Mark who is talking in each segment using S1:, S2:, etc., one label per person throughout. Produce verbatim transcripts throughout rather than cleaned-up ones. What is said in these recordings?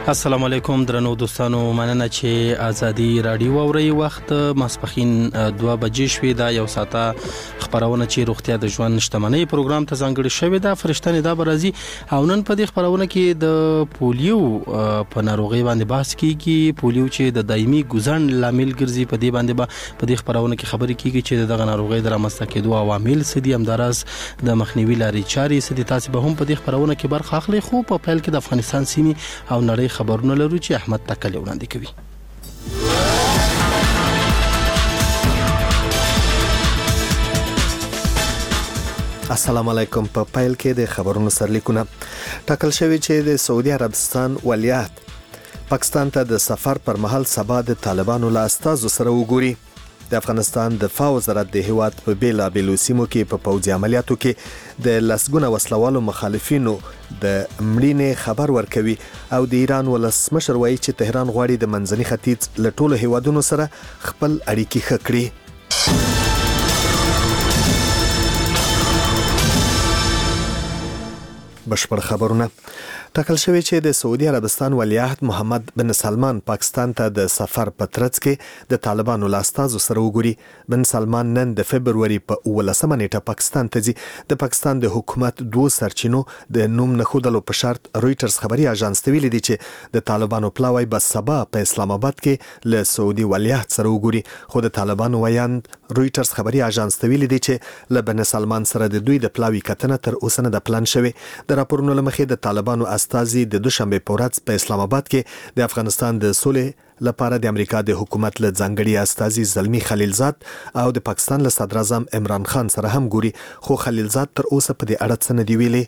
S1: السلام علیکم درنو دوستانو، مننه چې ازادي رادیو اوري. وخت ماسپخین دوه بجې شوې ده. یو ساعته خبرونه چې روغتیا د ژوند شتمنۍ پروګرام ته ځانګړی شوې ده. فرشتنه دا برازي او نن په دې خبرونه کې د پولیو په ناروغي باندې بحث کیږي. پولیو چې د دایمي ګزن لامل ګرځي، په دې باندې به په دې خبرونه کې خبرې کیږي چې دغه ناروغي د رامنځته کېدو عوامل څه دي، همداراز د مخنیوي لارې چارې څه دي. تاسو به هم په دې خبرونه کې برخه اخلئ. خو په پیل کې د افغانستان سیمې او نړۍ خبرونه لرو چې احمد تکل وړاندې کوي.
S2: السلام علیکم. په پیل کې د خبرونو سرلیکونه. ټاکل شوی چې د سعودي عربستان ولیعهد پاکستان ته د سفر پر مهال سبا د طالبانو له استازو سره وګوري. د افغانستان دفاع وزارت د هیواد په بیلا بیلو سیمو کې په پوځي عملیاتو کې د لسګونه وسلوالو مخالفینو د مړینې خبر ورکوي او د ایران ولسمشر وایي چې تهران غواړي د منځني ختیځ له ټولو هیوادونو سره خپل اړیکې ښه کړي. بشپړ خبرونه. ټاکل شوی چې د سعودي عربستان ولیعهد محمد بن سلمان پاکستان ته د سفر په ترڅ کې د طالبانو له استازو سره وګوري. بن سلمان نن د فبروري په اوولسمه نیټه پاکستان ته ځي. د پاکستان د حکومت دوه سرچینو د نوم نښودلو په شرط رويټرز خبري اژانس ته ویلي دي چې د طالبانو پلاوی به سبا په اسلام آباد کې له سعودي ولیعهد سره وګوري. خو د طالبانو ویاند رويټرز خبري اژانس ته ویلي دي چې له بن سلمان سره د دوی د پلاوی کتنه تر اوسه نه د پلان شوی. د راپورونو لمخې د طالبانو استازي د دوشنبه په ورځ په اسلام آباد کې د افغانستان د سولې لپاره د امریکا د حکومت له ځانګړي استازي زلمی خلیلزاد او د پاکستان له صدر اعظم عمران خان سره هم ګوري. خو خلیلزاد تر اوسه په دې اړه څه نه دی ویلي.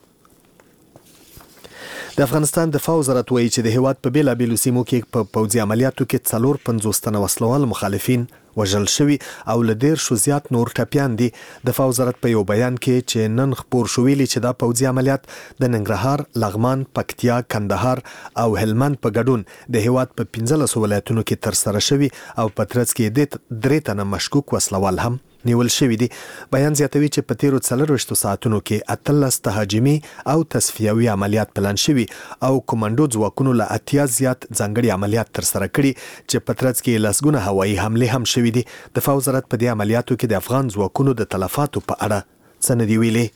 S2: د افغانستان دفاع وزارت وایي چې د هیواد په بیلا بیلو سیمو کې په پوځي عملیاتو کې څلور پنځوس تنه وسلوال مخالفین وژل شوي او له ډیر شو زیات نور ټپیان دي. دفاع وزارت په یو بیان کې چې نن خبر شو ویلي چې دا پوځي عملیات د ننګرهار، لغمان، پکتیا، کندهار او هلمند په ګډون د هیواد په پنځلسو ولایتونو کې تر سره شوي او په ترڅ کې د درې تنه مشکوک وسلوال هم نیول شوی دي. بیان زیاتوي چې په تیرو څلرویشتو ساعتونو کې اتلس تهاجمي او تصفیوي عملیات پلان شوي او کمانډو ځواکونو له اتیا زیات ځانګړي عملیات تر سره کړي چې په ترڅ کې لسګونه هوایي حملې هم شوي دي. دفاع وزارت په دې عملیاتو کې د افغان ځواکونو د تلفاتو په اړه څه نه دی ویلي.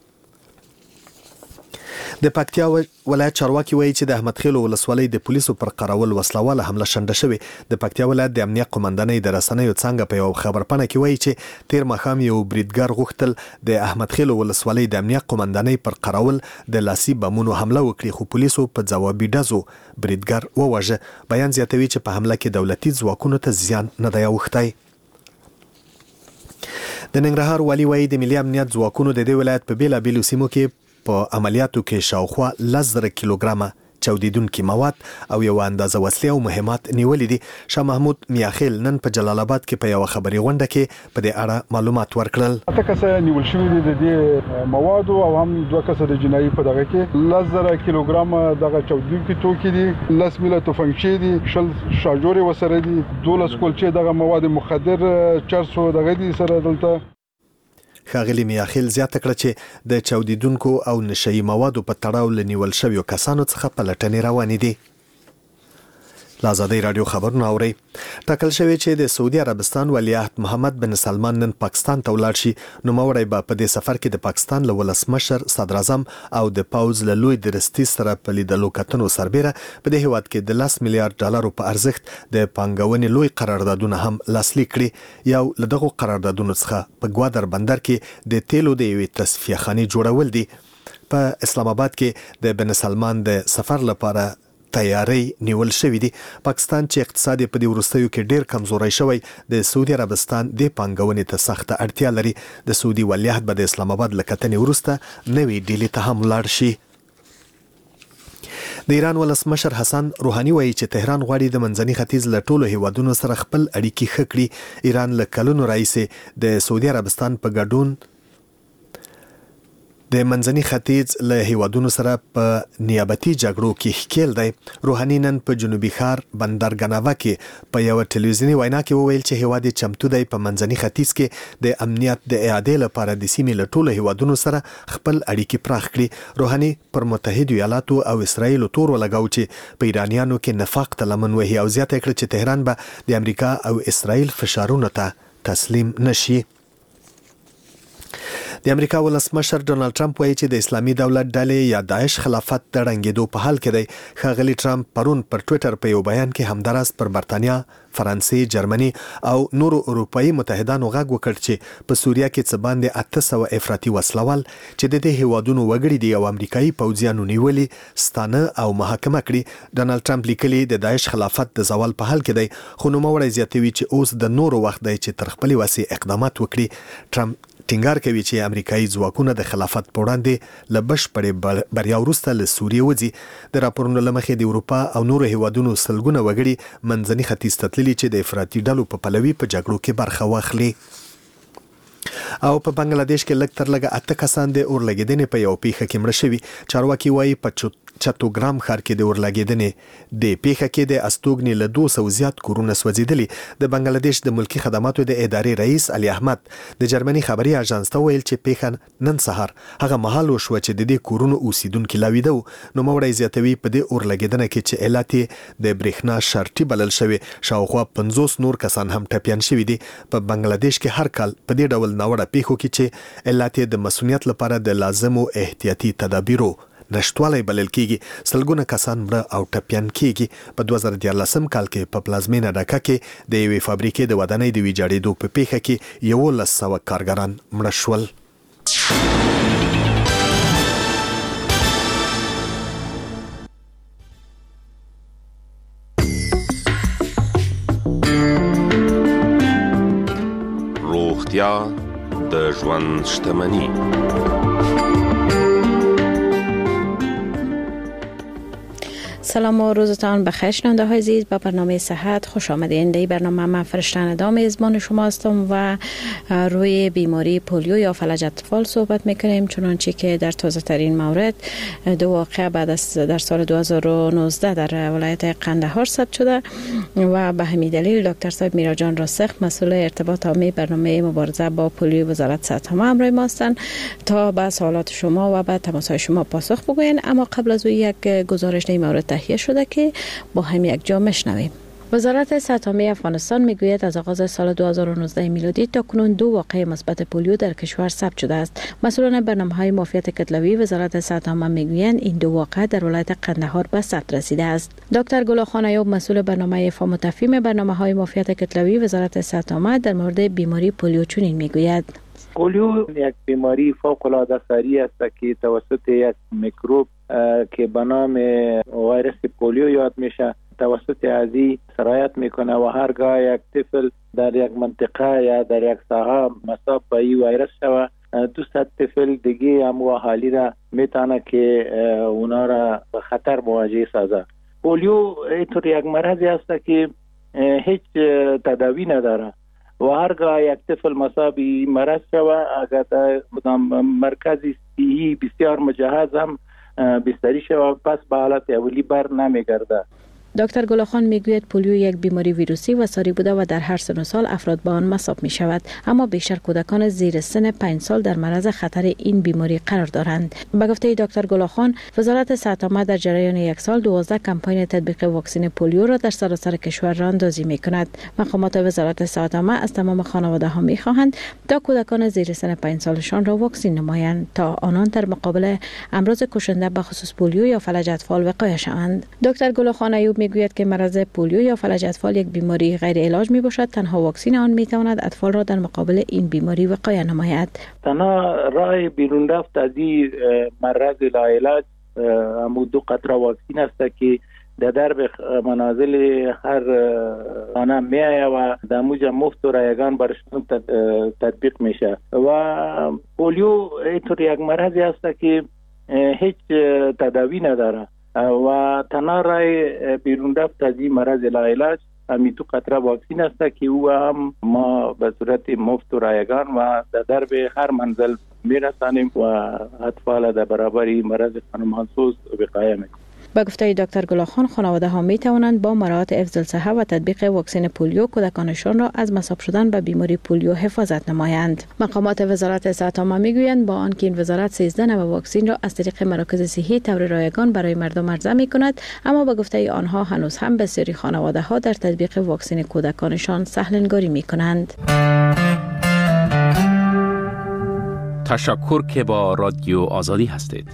S2: د پکتیا ولایت چارواکي وایي چې د احمد خیلو ولسوالۍ د پولیسو پر قراول وسلواله حمله شنډه شوې. د پکتیا ولایت د امنیت قومندانۍ د رسنیو څنګه په یو خبرپاڼه کې وایي چې تیر ماښام یو بریدګر غوښتل د احمد خیلو ولسوالۍ د امنیت قومندانۍ پر قراول د لاسي بمونو حمله وکړي، خو پولیسو په ځوابي ډزو بریدګر وواژه. بیان زیاتوي چې په حمله کې دولتي ځواکونو ته زیان نه دی اوښتی. د ننګرهار والي وایي د ملي امنیت ځواکونو د دې ولایت په بیلا بیلو سیمو کې په عملیاتو کې شاوخوا لس زره کیلوګرامه چاودیدونکي مواد او یو اندازه وسلې او مهمات نیولې دي. شاه محمود میاخیل نن په جلال آباد کې په یو خبري غونډه کې په دې اړه معلومات ورکړل.
S3: اته کسه نیول شوی دي د دې مواد او هم دوه کسه د جنایي په دغه کې لس زره کیلوګرام دغه چاودیدونکي توکي دي، لس میله تفنګچې دي، شل شاجوري وسره دي، دولس کولچې دغه مواد مخدر چرسو دغه دي سره دلته.
S2: ښاغلي میاخیل زیاته کړه چې د چاودیدونکو او نشهیي موادو په تړاو له نیول شویو کسانو څخه پلټنې روانې دي. له ازادۍ راډیو خبرونه اورئ. ټاکل شوی چې د سعودي عربستان ولیعهد محمد بن سلمان نن پاکستان ته ولاړ شي. نوموړی به په دې سفر کې د پاکستان له ولسمشر، صدر اعظم او د پوځ له لوی درستي سره په لیدلو کتنو سربیره په دې هیواد کې د لس میلیارډ ډالرو په ارزښت د پانګونې لوی قراردادونه هم لاسلیک کړي. یو له دغو قراردادونو څخه په ګوادر بندر کې د تیلو د یوې تصفیه خانې جوړول دي. په اسلام آباد کې د بن سلمان د سفر لپاره تیاری نیول شوی دی. پاکستان چې اقتصاد په دې وروستیو کې ډیر کمزوري شوی، د سعودي عربستان د پانګونې ته سخته اړتیا لري. د سعودي ولیعهد به د اسلام آباد له کتنې وروسته نوې ډیلي ته هم لاړ شي. د ایران ولسمشر حسن روحاني وایي چې تهران غواړي د منځني ختیځ له ټولو هیوادونو سره خپل اړیکې ښه کړي. ایران له کلونو راهیسې د سعودي عربستان په ګډون د منځني ختیځ له هیوادونو سره په نیابتي جګړو کې ښکیل دی. روحاني نن په جنوبي ښار بندرګناوا کې په یو ټلویزیوني وینا کې وویل چې هیواد یې چمتو دی په منځني ختیځ کې د امنیت د اعادې لپاره د سیمې له ټولو هیوادونو سره خپل اړیکې پراخ کړي. روحاني پر متحده ایالاتو او اسرایل تور ولګاو چې په ایرانیانو کې نفاق ته لمن وهي او زیاته کړه چې تهران به د امریکا او اسرایل فشارونو ته تسلیم نشي. د امریکا ولسمشر ډونالد ټرمپ وایي چې د اسلامي دولت ډلې یا داعش خلافت د ړنګېدو په حال کې دی. ښاغلي ټرمپ پرون پر ټویټر په یو بیان کې همداراز پر برتانیا، فرانسې، جرمني او نورو اروپایي متحدانو غږ وکړ چې په سوریه کې څه باندې اته سوه افراطي وسلوال چې د دې هیوادونو وګړي دي او امریکایي پوځیانو نیولي ستانه او محاکمه کړي. ډونالد ټرمپ لیکلي د داعش خلافت د زوال په حال کې دی، خو نوموړی زیاتوي چې اوس د نورو وخت دی چې تر خپلې وسې اقدامات وکړي. ټرمپ ټینګار کوي چې امریکایي ځواکونه د خلافت په وړاندې له بشپړې بریا وروسته له سوریې وځي. د راپورونو له مخې د اروپا او نورو هیوادونو سلګونه وګړي منځني ختیځ ته تللي چې د افراطي ډلو په پلوي په جګړو کې برخه واخلي. او په بنگلاديش کې لږ تر لږه اته کسان د اورلګیدنې په یو پیښه کې مړه شوي. چارواکي وایي په چتوګرام ښار کې د اورلګیدنې د پیښه کې د استوګنې له دوه سوه زیات کورونه سوځېدلي. د بنگلاديش د ملکی خدماتو د ادارې رئیس علي احمد د جرمني خبري اژانس ته ویل چې پیښه نن سهار هغه مهال وشوه چې د دې کورونو اوسیدونکو لاویده. نو موړی زیاتوي په دې اورلګیدنه کې چې علت د برېښنا شرطي بلل شوی شاوخوا پنځوس نور کسان هم ټپیان شوي دي. په بنگلاديش کې هر کال په دې ډول ناوړه پیښو کې چې علت د مسؤلیت لپاره د لازمو احتیاطي تدابیرو نشټوالی بلل کېږي. سلګونه کسان مړه او ټپیان کېږي. په دوه زره دیارلسم کال کې په پلازمینه ډاکا کې د یوې فابریکې د ودانۍ د ویجاړېدو په پیښه کې یولس سوه کارګران مړه شول.
S4: روغتیا د ژوند شتمني.
S5: سلام و روزتان بخیر شنونده های عزیز، به برنامه صحت خوش آمدین. در برنامه من فرشته ندا میزبان شما هستم و روی بیماری پولیو یا فلج اطفال صحبت میکنیم. چنانچه که در تازه ترین مورد دو واقعه بعد از در سال دو هزار و نوزده در ولایت قندهار ثبت شده و به همین دلیل دکتر صاحب میراجان راسخ مسئول ارتباط عامی برنامه مبارزه با پولیو وزارت صحت همه همراه ما هستند تا به سوالات شما و به تماس‌های شما پاسخ بگویند. اما قبل از او یک گزارش در مورد تهیه شده که با هم یک جا میشنویم. وزارت صحت عامه افغانستان میگوید از آغاز سال دو هزار و نوزده میلادی تا کنون دو واقعه مثبت پولیو در کشور ثبت شده است. مسئولان برنامه‌های معافیت کتلوی وزارت صحت عامه میگویند این دو واقعه در ولایت قندهار به ثبت رسیده است. دکتر گلاخان ایوب مسئول برنامه فام و تفهیم برنامه‌های معافیت کتلوی وزارت صحت عامه در مورد بیماری پولیو چنین میگوید:
S6: پولیو یک بیماری فوق العاده سریع است که توسط یک میکروب که به نام ویروس پولیو یاد میشه توسط ازی سرایت میکنه و هرگاه یک طفل در یک منطقه یا در یک ساحه مصاب به این ویروس شود دوست طفل دیگه هم و حالی را میتونه که اونا را به خطر مواجه سازه. پولیو اینطور یک مرضی است که هیچ تداوی نداره و هرگاه یک طفل مصاب این مرض شود اگر در مرکز صحی بسیار مجهز هم بستری شود پس به حالت اولی بر نمیگرده.
S5: دکتر گلاخان میگوید پولیو یک بیماری ویروسی و ساری بوده و در هر سن و سال افراد با آن مصاب می شود، اما بیشتر کودکان زیر سن پنج سال در معرض خطر این بیماری قرار دارند. به گفته دکتر گلاخان وزارت صحت عامه در جریان یک سال دوازده کمپاین تطبیق واکسن پولیو را در سراسر کشور راندازی می کند. مقامات وزارت صحت عامه از تمام خانواده ها می خواهند تا کودکان زیر سن پنج سالشان را واکسن نمایند تا آنان در مقابل امراض کشنده به خصوص پولیو یا فلج اطفال وقایه شوند. دکتر گلاخان ایوب میگوید که مرض پولیو یا فلج اطفال یک بیماری غیر علاج می باشد. تنها واکسن آن می تواند اطفال را در مقابل این بیماری وقایه نماید.
S6: تنها راه بیرون رفت از این مرض لاعلاج همون دو قطره واکسن است که در درب منازل هر خانه می آید و در موجه مفت و رایگان برشون تطبیق میشه. و پولیو اینطور یک مرضی است که هیچ تداوی نداره و تنها رای بیرون رفت از این مرض لاعلاج همین تو قطره واکسن است که او هم ما به صورت مفت و رایگان و در درب هر منزل میرسانیم و اطفال در برابر این مرض خانمانسوز وقایه میکنیم.
S5: با گفته دکتر گلاخان، خانواده ها می توانند با مراعات حفظ الصحه و تطبیق واکسن پولیو کودکانشان را از مصاب شدن به بیماری پولیو حفاظت نمایند. مقامات وزارت صحت عامه میگویند با آنکه این وزارت سیزده نوع واکسن را از طریق مراکز صحی طور رایگان برای مردم عرضه می کند، اما با گفته آنها هنوز هم بسیاری خانواده ها در تطبیق واکسن کودکانشان سهلنگاری می کنند.
S7: تشکر که با رادیو آزادی هستید.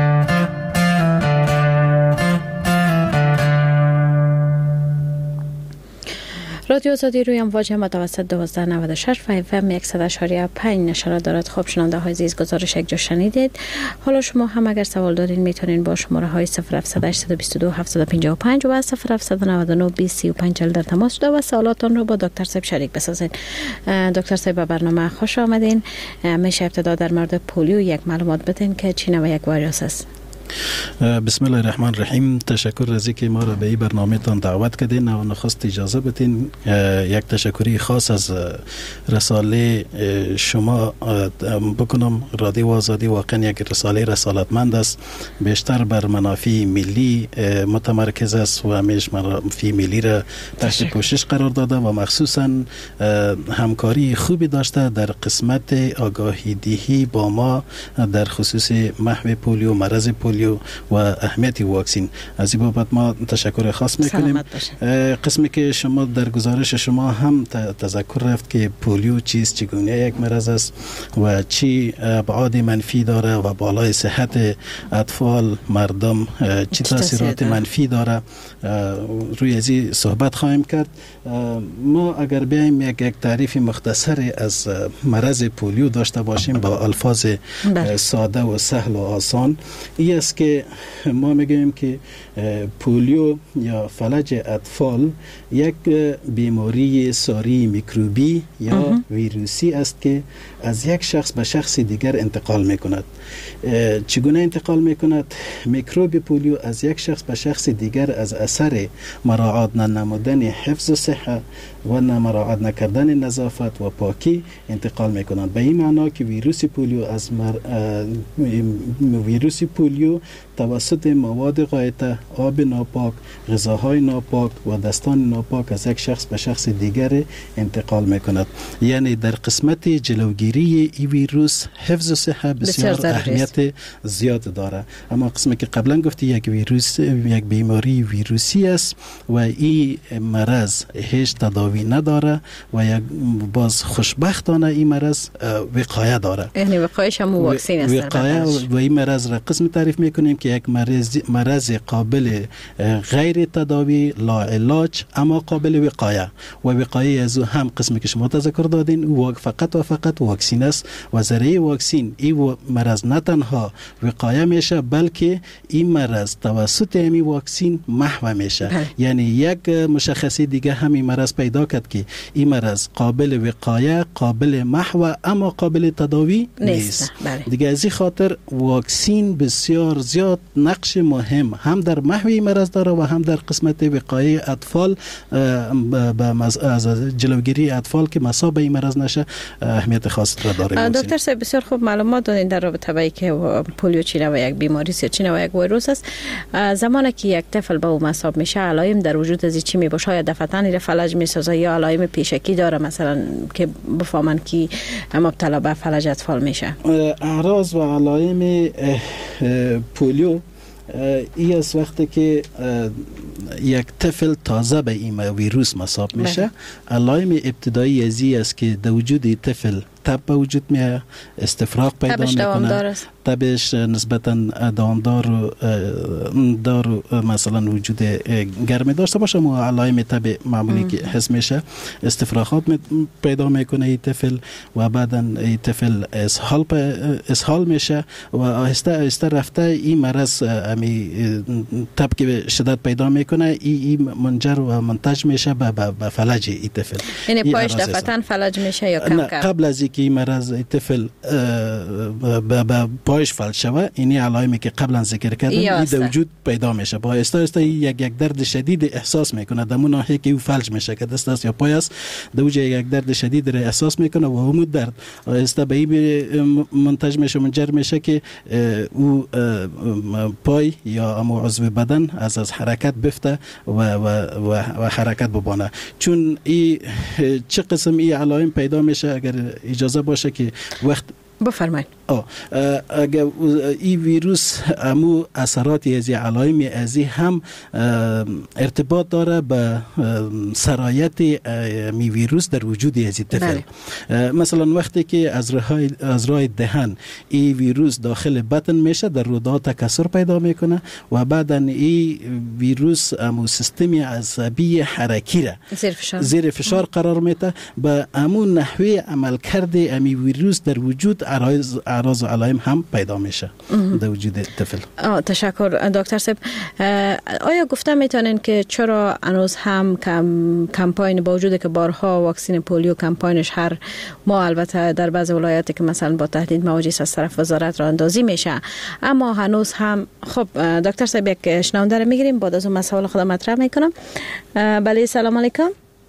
S5: رادیو آزادی روی امواج متوسط دوازده نود و شش و اف ام صد و شش و پنج نشر دارد. خوب شنونده های عزیز، گزارش یک جا شنیدید. حالا شما هم اگر سوال دارین میتونین با شماره های صفر هفت هشت دو دو هفت پنج پنج و صفر هفت نه نه بیست سی و پنج در تماس شده و سوالاتون رو با دکتر صاحب شریک بسازین. دکتر صاحب به برنامه خوش آمدین. میشه ابتدا در مورد پولیو یک معلومات بدین که چی نوع یک ویروس است؟
S8: بسم الله الرحمن الرحیم. تشکر از اینکه ما را به این برنامه تان دعوت کردین و نخست اجازه بدین یک تشکری خاص از رساله شما بکنم. رادیو آزادی واقعا یک رساله رسالتمند است، بیشتر بر منافع ملی متمرکز است و همیشه منافع ملی را تحت پوشش قرار داده و مخصوصا همکاری خوبی داشته در قسمت آگاهی دهی با ما در خصوص محو پولیو، مرض پولیو و اهمیت واکسن. از این بابت ما تشکر خاص میکنیم. قسمی که شما در گزارش شما هم تذکر رفت که پولیو چیست، چگونه یک مرض است و چی ابعاد منفی داره و بالای صحت اطفال مردم چی تاثیرات منفی داره، روی ازی صحبت خواهیم کرد. ما اگر بیایم یک یک تعریف مختصر از مرض پولیو داشته باشیم با الفاظ ساده و سهل و آسان، این است که ما میگیم که پولیو یا فلج اطفال یک بیماری ساری میکروبی یا ویروسی است که از یک شخص به شخص دیگر انتقال میکند. چگونه انتقال میکند؟ میکروب پولیو از یک شخص به شخص دیگر از اثر مراعات ننمودن حفظ صحه و مراعات نکردن نظافت و پاکی انتقال میکنند. به این معنا که ویروس پولیو از مر... ویروس پولیو توسط مواد غایطه، آب ناپاک، غذاهای ناپاک و دستان ناپاک از یک شخص به شخص دیگر انتقال میکند. یعنی در قسمت جلوگیری این ویروس حفظ صحه بسیار اهمیت زیاد داره. اما قسمی که قبلا گفتی یک ویروس، یک بیماری ویروسی است و این مرض هیچ تداوی نداره و یک باز خوشبختانه این مرض وقایه داره.
S5: یعنی وقایه‌ش هم واکسن است.
S8: وقایه و این مرض را قسم تعریف میکنیم که یک مرض مرض قابل غیر تداوی، لا علاج اما قابل وقایه و وقایه از هم قسمی که شما تذکر دادین و فقط و فقط واکسن است و ذریعه واکسن این مرض نه تنها وقایه میشه بلکه این مرض توسط همین واکسن محو میشه. یعنی یک مشخصی دیگه همین مرض پیدا کرد که این مرض قابل وقایه، قابل محو اما قابل تداوی نیست. دیگه از این خاطر واکسن بسیار زیاد نقش مهم هم در محو این مرض داره و هم در قسمت وقایه اطفال از جلوگیری اطفال که مصاب این مرض نشه اهمیت خاص را داره.
S5: دکتر صاحب بسیار خوب معلومات دادین در رابطه با اینکه پولیو چی نوع یک بیماری است یا چی نوع یک ویروس است. زمانی که یک طفل به او مصاب میشه علائم در وجود از چی میباشه؟ یا دفعتاً این فلج میسازه یا علائم پیشکی داره مثلا که بفهمن که مبتلا به فلج اطفال میشه؟
S8: اعراض و علائم پولیو این از وقتی که یک طفل تازه به این ویروس مصاب میشه، علائم ابتدایی ازی است که در وجود طفل تب به وجود میاد، استفراغ پیدا میکنه، تبش نسبتا دوامدار و دار مثلا وجود گرمی داشته باشه، ما علائم تب معمولی که حس میشه، استفراغات پیدا میکنه این طفل و بعدا این طفل اسهال اسهال میشه و آهسته آهسته رفته این مرض امی تب که شدت پیدا میکنه این ای منجر و منتج میشه به فلج این طفل.
S5: یعنی پایش دفعتاً فلج میشه یا کم کم؟
S8: قبل از اینکه این مرض طفل به پایش فلج شوه، اینی علائمی که قبلا ذکر کردم این در وجود پیدا میشه. با آهسته آهسته یک یک درد شدید احساس میکنه در ناحیه که او فلج میشه که دست است یا پای است، در وجود یک درد شدید را احساس میکنه و همون درد آهسته به این منتج میشه منجر میشه که او پای یا امو عضو بدن از از حرکت بفته و و و, و حرکت ببانه. چون این چه قسم این علائم پیدا میشه اگر اجازه باشه که وقت
S5: بفرمایید.
S8: آه اگر این ویروس امو اثرات از علائم ازی هم ارتباط داره به سرایت می ویروس در وجود از طفل. مثلا وقتی که از راه از راه دهن این ویروس داخل بطن میشه در رودا تکثر پیدا میکنه و بعدا این ویروس امو سیستم عصبی حرکی را
S5: زیر فشار
S8: زیر فشار قرار میده. به امو نحوه عمل کرده امی ویروس در وجود عرض اعراض و علائم هم پیدا میشه در وجود طفل.
S5: تشکر دکتر صاحب. آیا گفته میتونین که چرا هنوز هم کم کمپاین با وجود که بارها واکسن پولیو کمپاینش هر ما البته در بعض ولایات که مثلا با تهدید مواجه از طرف وزارت راه اندازی میشه، اما هنوز هم خب دکتر صاحب یک شنونده رو میگیریم، بعد از اون مسائل خودم مطرح میکنم. بله سلام علیکم.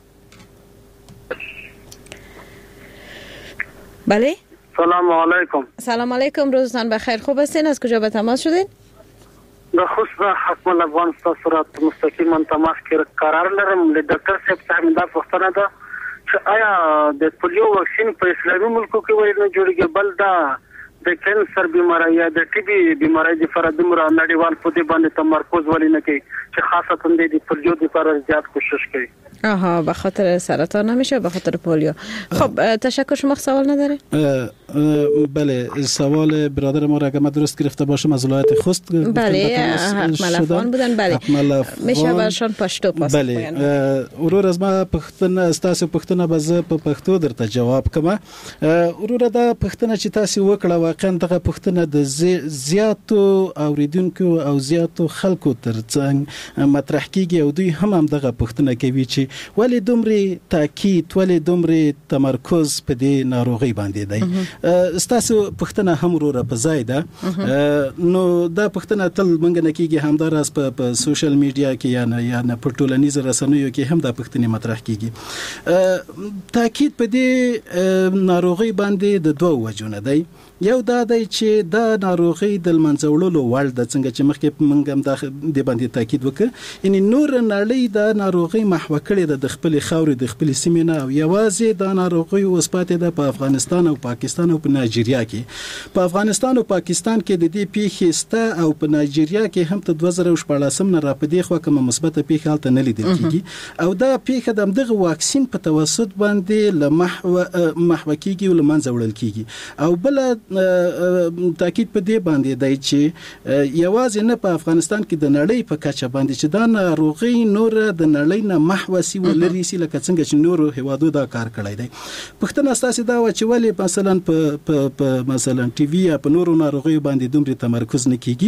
S5: بله
S9: سلام علیکم.
S5: سلام علیکم، روزتان بخیر. خوب هستین؟ از کجا به تماس شدین؟
S9: د خوست حکم افغانستان صورت مستقیما تماس کې قرار لرم. له ډاکټر صاحب څخه دا پوښتنه ده چې آیا د پولیو واکسین په اسلامي ملکو کې وایي نه جوړیږي، بل دا د کینسر بیماری یا د ټي بي بیماری د فرادمره نړیوال په دې باندې تمرکز ولې نه کوي چې خاصه د پولیو لپاره زیات کوشش کوي؟
S5: آها، به خاطر سرطان نمیشه، به خاطر پولیو. خب تشکر. شما سوال نداره؟
S8: بله، سوال برادر ما را اگه من درست گرفته باشم از ولایت خوست
S5: بله حکمل افغان بودن. بله میشه برشان پشتو پاس.
S8: بله ورور از ما پختن از تاسو پختنه باز په پښتو درته جواب کوم. ورور دا پختنه چې تاسو وکړه واقعا دغه پختنه د زیاتو اوریدونکو او زیاتو خلکو ترڅنګ مطرح کیږي او دوی هم هم دغه پختنه کوي چې ولی دومره تاکید ولی دومره تمرکز په دې ناروغي باندې دی. ستاسو پښتنه هم وروره په ځای ده، نو دا پښتنه تل منګ نه کیږي همدار اس په سوشل میډیا کې یا نه یا نه په ټولنیزو رسنیو کې هم دا پښتنه مطرح کیږي. تاکید په دې ناروغي باندې د دوه وجونه دی. یو دا دی چې دا ناروغي د منځوړلو وړ د څنګه چې مخکې موږ هم د باندې تاکید وکړ، یعنی نور نړۍ دا ناروغي محو کړي د خپل خاورې د خپل سیمې نه او یوازې دا ناروغي اوس پاتې ده په افغانستان او پاکستان او په نایجیریا کې. په افغانستان او پاکستان کې د دې پیښې سته او په نایجیریا کې هم ته دوه زره او شپاړسم نه را پدې خو کومه مثبته پیښه هلته نه لیدل کیږي او دا پیښه د دغه واکسین په توسط باندې له محو محو کیږي او له منځه وړل کیږي. او بل تاکید په دې باندې دی چې یوازې نه په افغانستان کې د نړۍ په کچه باندې چې دا ناروغي نور د نړۍ نه محو سی ولري سی لکه څنګه چې نورو هوادو دا کار کړی دی. پښتنه اساسي دا و چې ولی مثلا په په مثلا ټي وي یا په نورو ناروغیو باندې دومره تمرکز نه کیږي،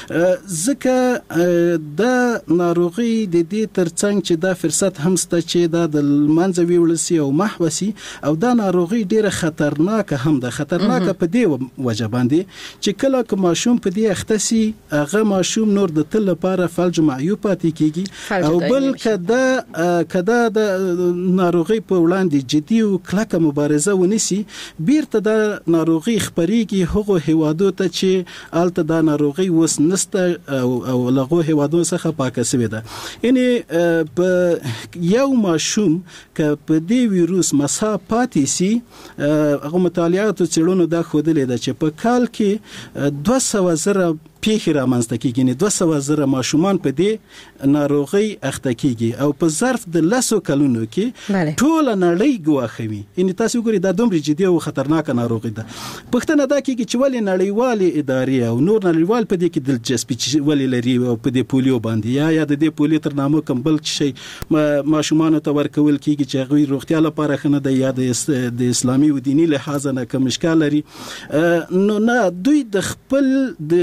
S8: ځکه دا ناروغي د دې ترڅنګ چې دا فرصت هم ست چې دا د منځ ویول سی او محو سی او دا ناروغي ډیره خطرناکه هم ده. خطرناکه په دې وجه باندې چې کله که ماشوم په دې اختصي هغه ماشوم نور د تل لپاره فلج معیوب پاتې کیږي او بل کدا کدا د ناروغي په وړاندې جدي او کلکه مبارزه ونیسي، بیرته د ناروغي خبريږي هغه هوادو ته چې الته د ناروغي وس نسته او او لغه هوادو څخه پاکه سوي ده. یعنی په یو ماشوم ک په دې ویروس مسا پاتې سي، هغه مطالعات څېړنو دا ښودلې ده چې په کال کې دوه سوه زره پیښې رامنځته کیږي، نه دوه سوه زره ماشومان په دې ناروغي اخته کیږي او په ظرف د لسو کلونو کې ټول نړۍ ګواښوي. ان تاسو ګورئ دا دومره جدي او خطرناک ناروغي ده. پښتنه دا کیږي چې ولې نړیوالې ادارې او نور نړیوال په دې کې دلچسپي ولې لري او په دې پولیو باندې یا یا د دې پولیو تر نامو کوم بل شي ماشومان ته ورکول کیږي چې غوي روغتیا لپاره خنه ده یا د اسلامي او دینی لحاظ نه کوم اشکال لري. نو نه دوی د خپل د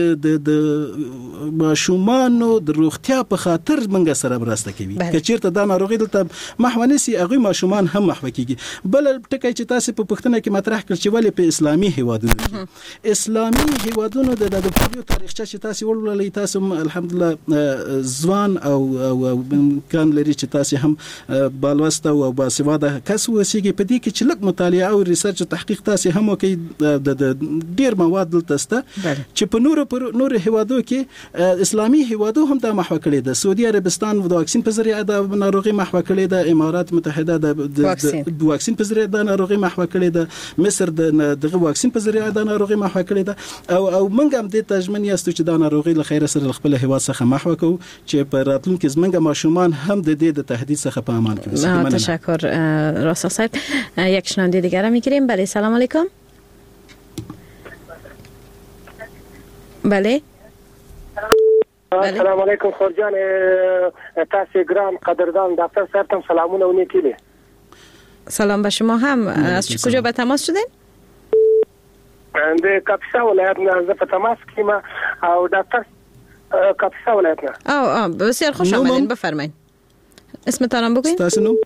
S8: د ماشومانو د روغتیا په خاطر منګه سره مرسته کوي. که چیرته دا ناروغي دلته محو نسی هغه ماشومان هم محو کیږي. بل ټکی چې تاسو په پښتنه کې مطرح کړ چې ولې په اسلامي هیوادونو کې اسلامي هیوادونو د د پولیو تاریخچه چې تاسو ولولئ تاسو الحمدلله ځوان او امکان لري چې تاسو هم بالوسته او باسواده کس وسیږي. په دې کې چې لږ مطالعه او ریسرچ تحقیق تاسو هم کوي د ډیر مواد دلته سته چې په نور پر نور هیوادو کې اسلامي هیوادو هم د محو کړي د سعودي عربستان د واکسین په ذریعہ د ناروغي محو کړي د امارات متحده د واکسین په ذریعہ د ناروغي محو کړي د مصر د واکسین په ذریعہ د ناروغي محو کړي د او او موږ هم د تجمن یاستو چې د ناروغي له خیر سره خپل هیواد څخه محو کوو چې په راتلونکي زمونږ ماشومان هم د دې د تهدید څخه په امان کې وي.
S5: تشکر راستا صاحب. یک شنونده دیگر را میگیریم. بله سلام علیکم. بله
S10: السلام علیکم خورجان تاسو ګران قدردان دکتر صاحب تم سلامونه و نیکیلی.
S5: سلام به شما هم. از کجا به تماس شدین؟
S10: د کاپیسا ولایت نه ز په تماس کیم او دکتر کاپیسا ولایت نه.
S5: او اه بسیار خوش آمدین. بفرمایید اسمتان هم بگوین.
S8: تاسو نو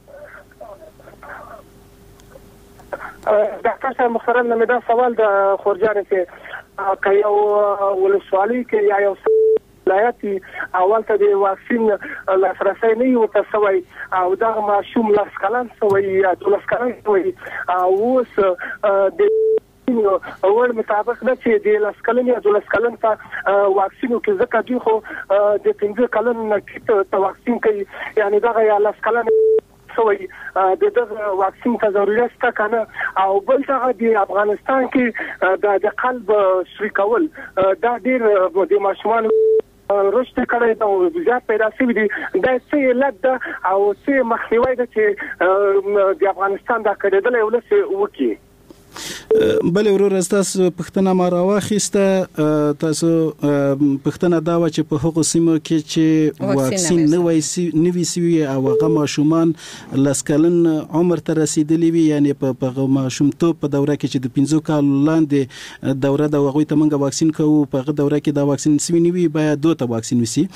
S10: دکتر صاحب محترم نمیدان سوال د خورجان چې که یو ولسوالي کې یا یو ولایت اول ته د واکسین لاسرسی نه یو تسوي او دا ماشوم لاس کلن سوي یا دولس کلن سوي او اوس د اول مطابق نه چې د لاس کلن یا دولس کلن ته واکسینو کې ځکه دی خو د پنځه کلن نه کې ته واکسین کوي یعنی دا یا لاس کلن سوي د دغه واکسین ته ضرورت شته کنه. او بل څه د افغانستان کې د قلب شری کول دا ډیر د ماشومان رشد کړی دا زیات پیدا شوی دي دا څه علت ده او څه مخنیوي ده چې د افغانستان د کډېدل یو لسی وکي.
S8: بل ورور تاسو پښتنه ما راوخیسته تاسو پښتنه دا و چې په هغو سیمو کې چې واکسین نه وایي نوي سوي او هغه ماشومان لسکلن عمر ته رسیدلی وي یعنی په هغه ماشومتوب په دوره کې چې د پنځو کالو لاندې دوره د هغوی ته موږ واکسین کوو په هغه دوره کې دا واکسین سوي نوي باید دوه ته واکسین وسی.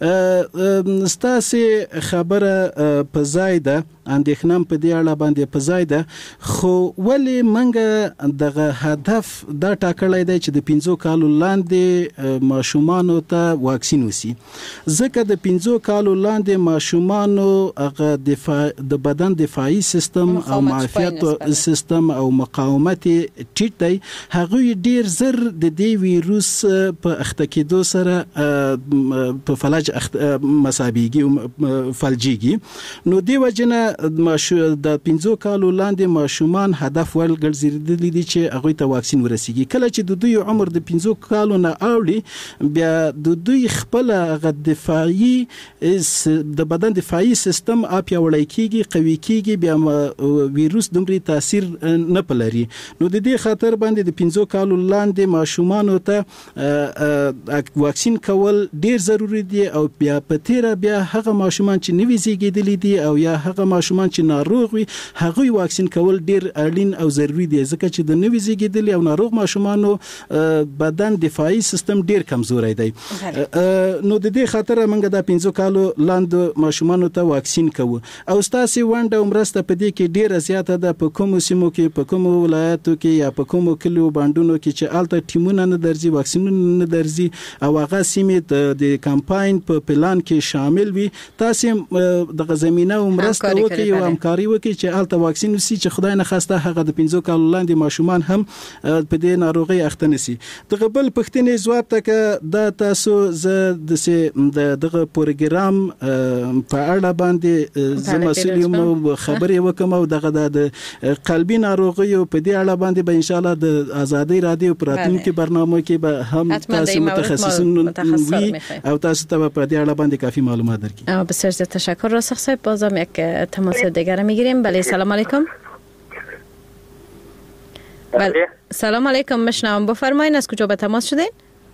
S8: ستاسو خبره په ځای ده اندېښنه په دې اړه باندې په ځای ده خو ولې موږ دغه هدف دا ټاکلای دی چې د پنځو کالو لاندې ماشومانو ته واکسین وسی ځکه د پنځو کالو لاندې ماشومانو هغه دفاع د بدن دفاعي سیستم او معافیت سیستم او مقاومت ټیټ دی هغه ډیر زر د دې ویروس په اخته کېدو سره په فلج مسابيږي فلجيږي نو دی وجنه د پنځو کالو لاندې ماشومان هدف ورګرځي د لیدي چې هغه ته واکسین ورسیږي کله چې د دوی عمر د پنځو کالو نه اوړي بیا د دوی خپل غ دفاعي د بدن دفاعي سیستم اپ یوړی کیږي قوي کیږي بیا ویروس دومره تاثیر نه پلري نو د دې خاطر باندې د پنځو کالو لاندې ماشومان ته واکسین کول ډیر ضروری دي او بیا په تیر بیا هغه ماشومان چې نوي زیږیدلي دي او یا هغه ماشومان چې ناروغ وي هغه واکسین کول ډیر اړین او ضروری دی ځکه چې د نوي زیږیدلي او ناروغ ماشومانو بدن دفاعي سیستم ډیر کمزوري دی نو د دې خاطر موږ د پنځو کالو لاندې ماشومانو ته واکسین کوو او ستاسو ونده عمرسته په دې کې ډیره زیاته ده په کوم سیمو کې په کوم ولایتو کې یا په کوم کلیو باندونو کې چې الته ټیمونه نه درځي واکسینونه نه درځي او هغه سیمه د کمپاین په پلان کې شامل وي تاسو د زمينه عمرسته وکي او همکاري وکي چې الته واکسین وسی چې خدای نه خواسته هغه د پنځو کالو لاندې ماشومان هم په دې ناروغي اخته نشي. دغه بل پښتنې ځواب تک دا تاسو ز د دغه پروګرام په اړه باندې زموږ خبرې وکم او دغه د قلبي ناروغي په دې اړه باندې به ان شاء الله د آزادۍ رادیو پراتونکو برنامه کې به هم تاسو متخصصین وي او تاسو ته په دې اړه باندې کافی معلومات درکړي.
S5: بسیار تشکر راسخ صاحب. بازم یک تماس دیگر میگیریم. بله سلام علیکم. بله سلام علیکم مشنوم بفرمایید از کجا به تماس شدین؟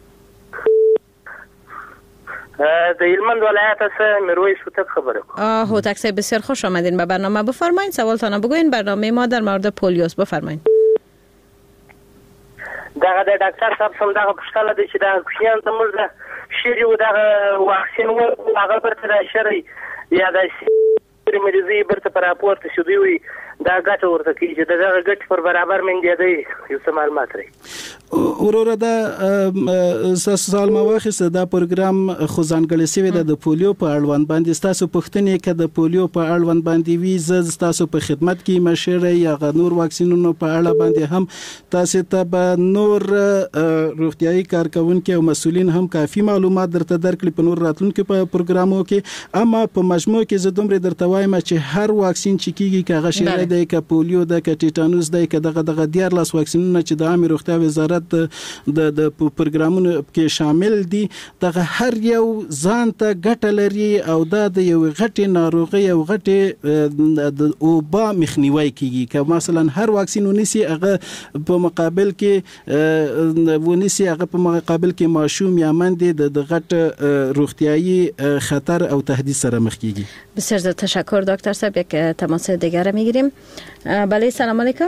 S10: د هلمند ولایت از میرویس هوتک خبره کوم.
S5: آه هوتک صاحب بسیار خوش آمدین به برنامه. بفرمایید سوالتان بگوین. برنامه ما در مورد پولیوس. بفرمایید.
S9: دغه د ډاکټر صاحب سم دغه پښتنه د چې د کوشیان ته موږ د شریو دغه واکسین و هغه برته د شری یا د مریضي برته پر راپورته شو دی وي دا ګټه ورته کیږي چې دغه ګټ پر برابر منګي دی یو څه معلومات لري.
S8: وروره دا سال مواخصه دا پروګرام خو ځانګړی شوی د پولیو په اړوند باندې تاسو پوښتنې کې د پولیو په اړوند باندې وی ز تاسو په خدمت کې مشره یا غنور واکسینونو په اړه باندې هم تاسو ته به نور روغتيایي کارکونکو او مسولین هم کافي معلومات درته درکړي په نور راتلونکو په پروګرامو کې. اما په مجموع کې زه دومره درته وایم چې هر واکسین چې کیږي کاغه شری دی ک پولیو د ک ټیټانوس دی ک دغه دغه ډیر لاس واکسینونه چې د عامه روغتیا وزارت د د پروګرامونو کې شامل دي دغه هر یو ځان ته ګټه لري او دا د یو غټي ناروغي او غټي د اوبا مخنیوي کیږي ک مثلا هر واکسین ونیسي هغه په مقابل کې ونیسي هغه په مقابل کې ماشوم یا مندې د غټ روغتیایي خطر او تهدید سره مخ کیږي.
S5: بسیار تشکر دکتر صاحب. یک تماس دیگر میگیریم. بله سلام علیکم.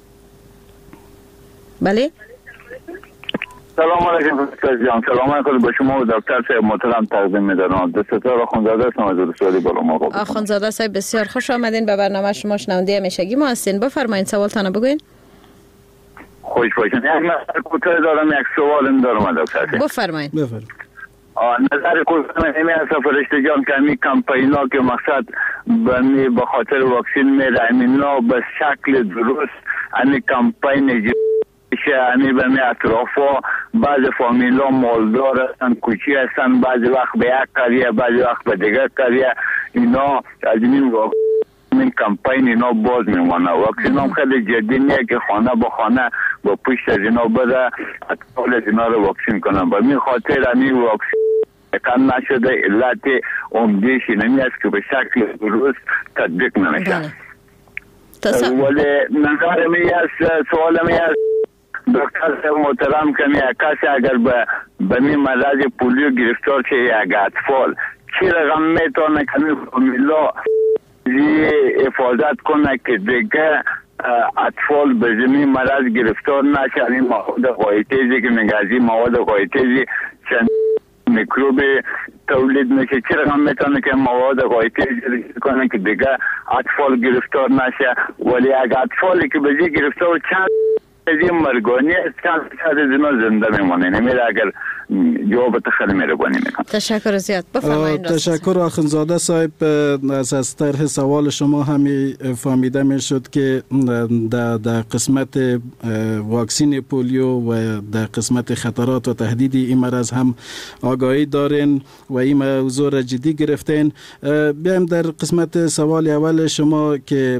S5: بله
S11: سلام علیکم جان. سلام علیکم به شما و دکتر صاحب محترم تقدیم می‌دارم. دستور آخوندزاده هستم از رسولی بالا ما.
S5: آخوندزاده صاحب بسیار خوش آمدین به برنامه شما. شنونده همیشگی ما هستین. بفرمایید سوالتان بگوین.
S11: خوش باشین. یک نظر کوتاه دارم، یک سوالم دارم دکتر صاحب.
S5: بفرمایید. بفرمایید.
S11: نظر کوتاه همین است فرشته جان که همین کمپینا که مقصد بمی به خاطر واکسین میره همینا به شکل درست همین کمپین شه همی بمی اطرافا بعض فامیلا مالدار هستن کوچی هستن بعضی وقت به یک قریه بعضی وقت به دیگر قریه اینا از این این کمپین اینا باز میمانه. واکسین هم خیلی جدی نیه که خانه با خانه با پشت از اینا بده اطفال از اینا رو واکسین کنن. به می خاطر همین واکسین کم نشده علت عمدهش اینمی است که به شکل درست تطبیق نمیشه. ولی نظر می است سوال می است دکتر صاحب محترم که می کسی اگر به به می مرض پولیو گرفتار شه یک اطفال چی رقم میتونه که می فامیلا حفاظت کنه که دیگه اطفال به زمین مرض گرفتار نشه؟ این مواد غایطه‌ای که میگه از این مواد غایطه‌ای چند میکروب تولید میشه چی رقم میتونه که مواد غایطه‌ای کنه که دیگه اطفال گرفتار نشه؟ ولی اگه اطفالی که به زی گرفتار چند از این مرگانی چند چند از اینا زنده میمونه. نمیره اگر جواب تخلی مهربانی میکنم.
S5: تشکر زیاد. بفرمایید.
S8: تشکر آخوندزاده صاحب. از از طرح سوال شما همی فهمیده میشد که در در قسمت واکسین پولیو و در قسمت خطرات و تهدید این مرض هم آگاهی دارین و این موضوع را جدی گرفتین. بیایم در قسمت سوال اول شما که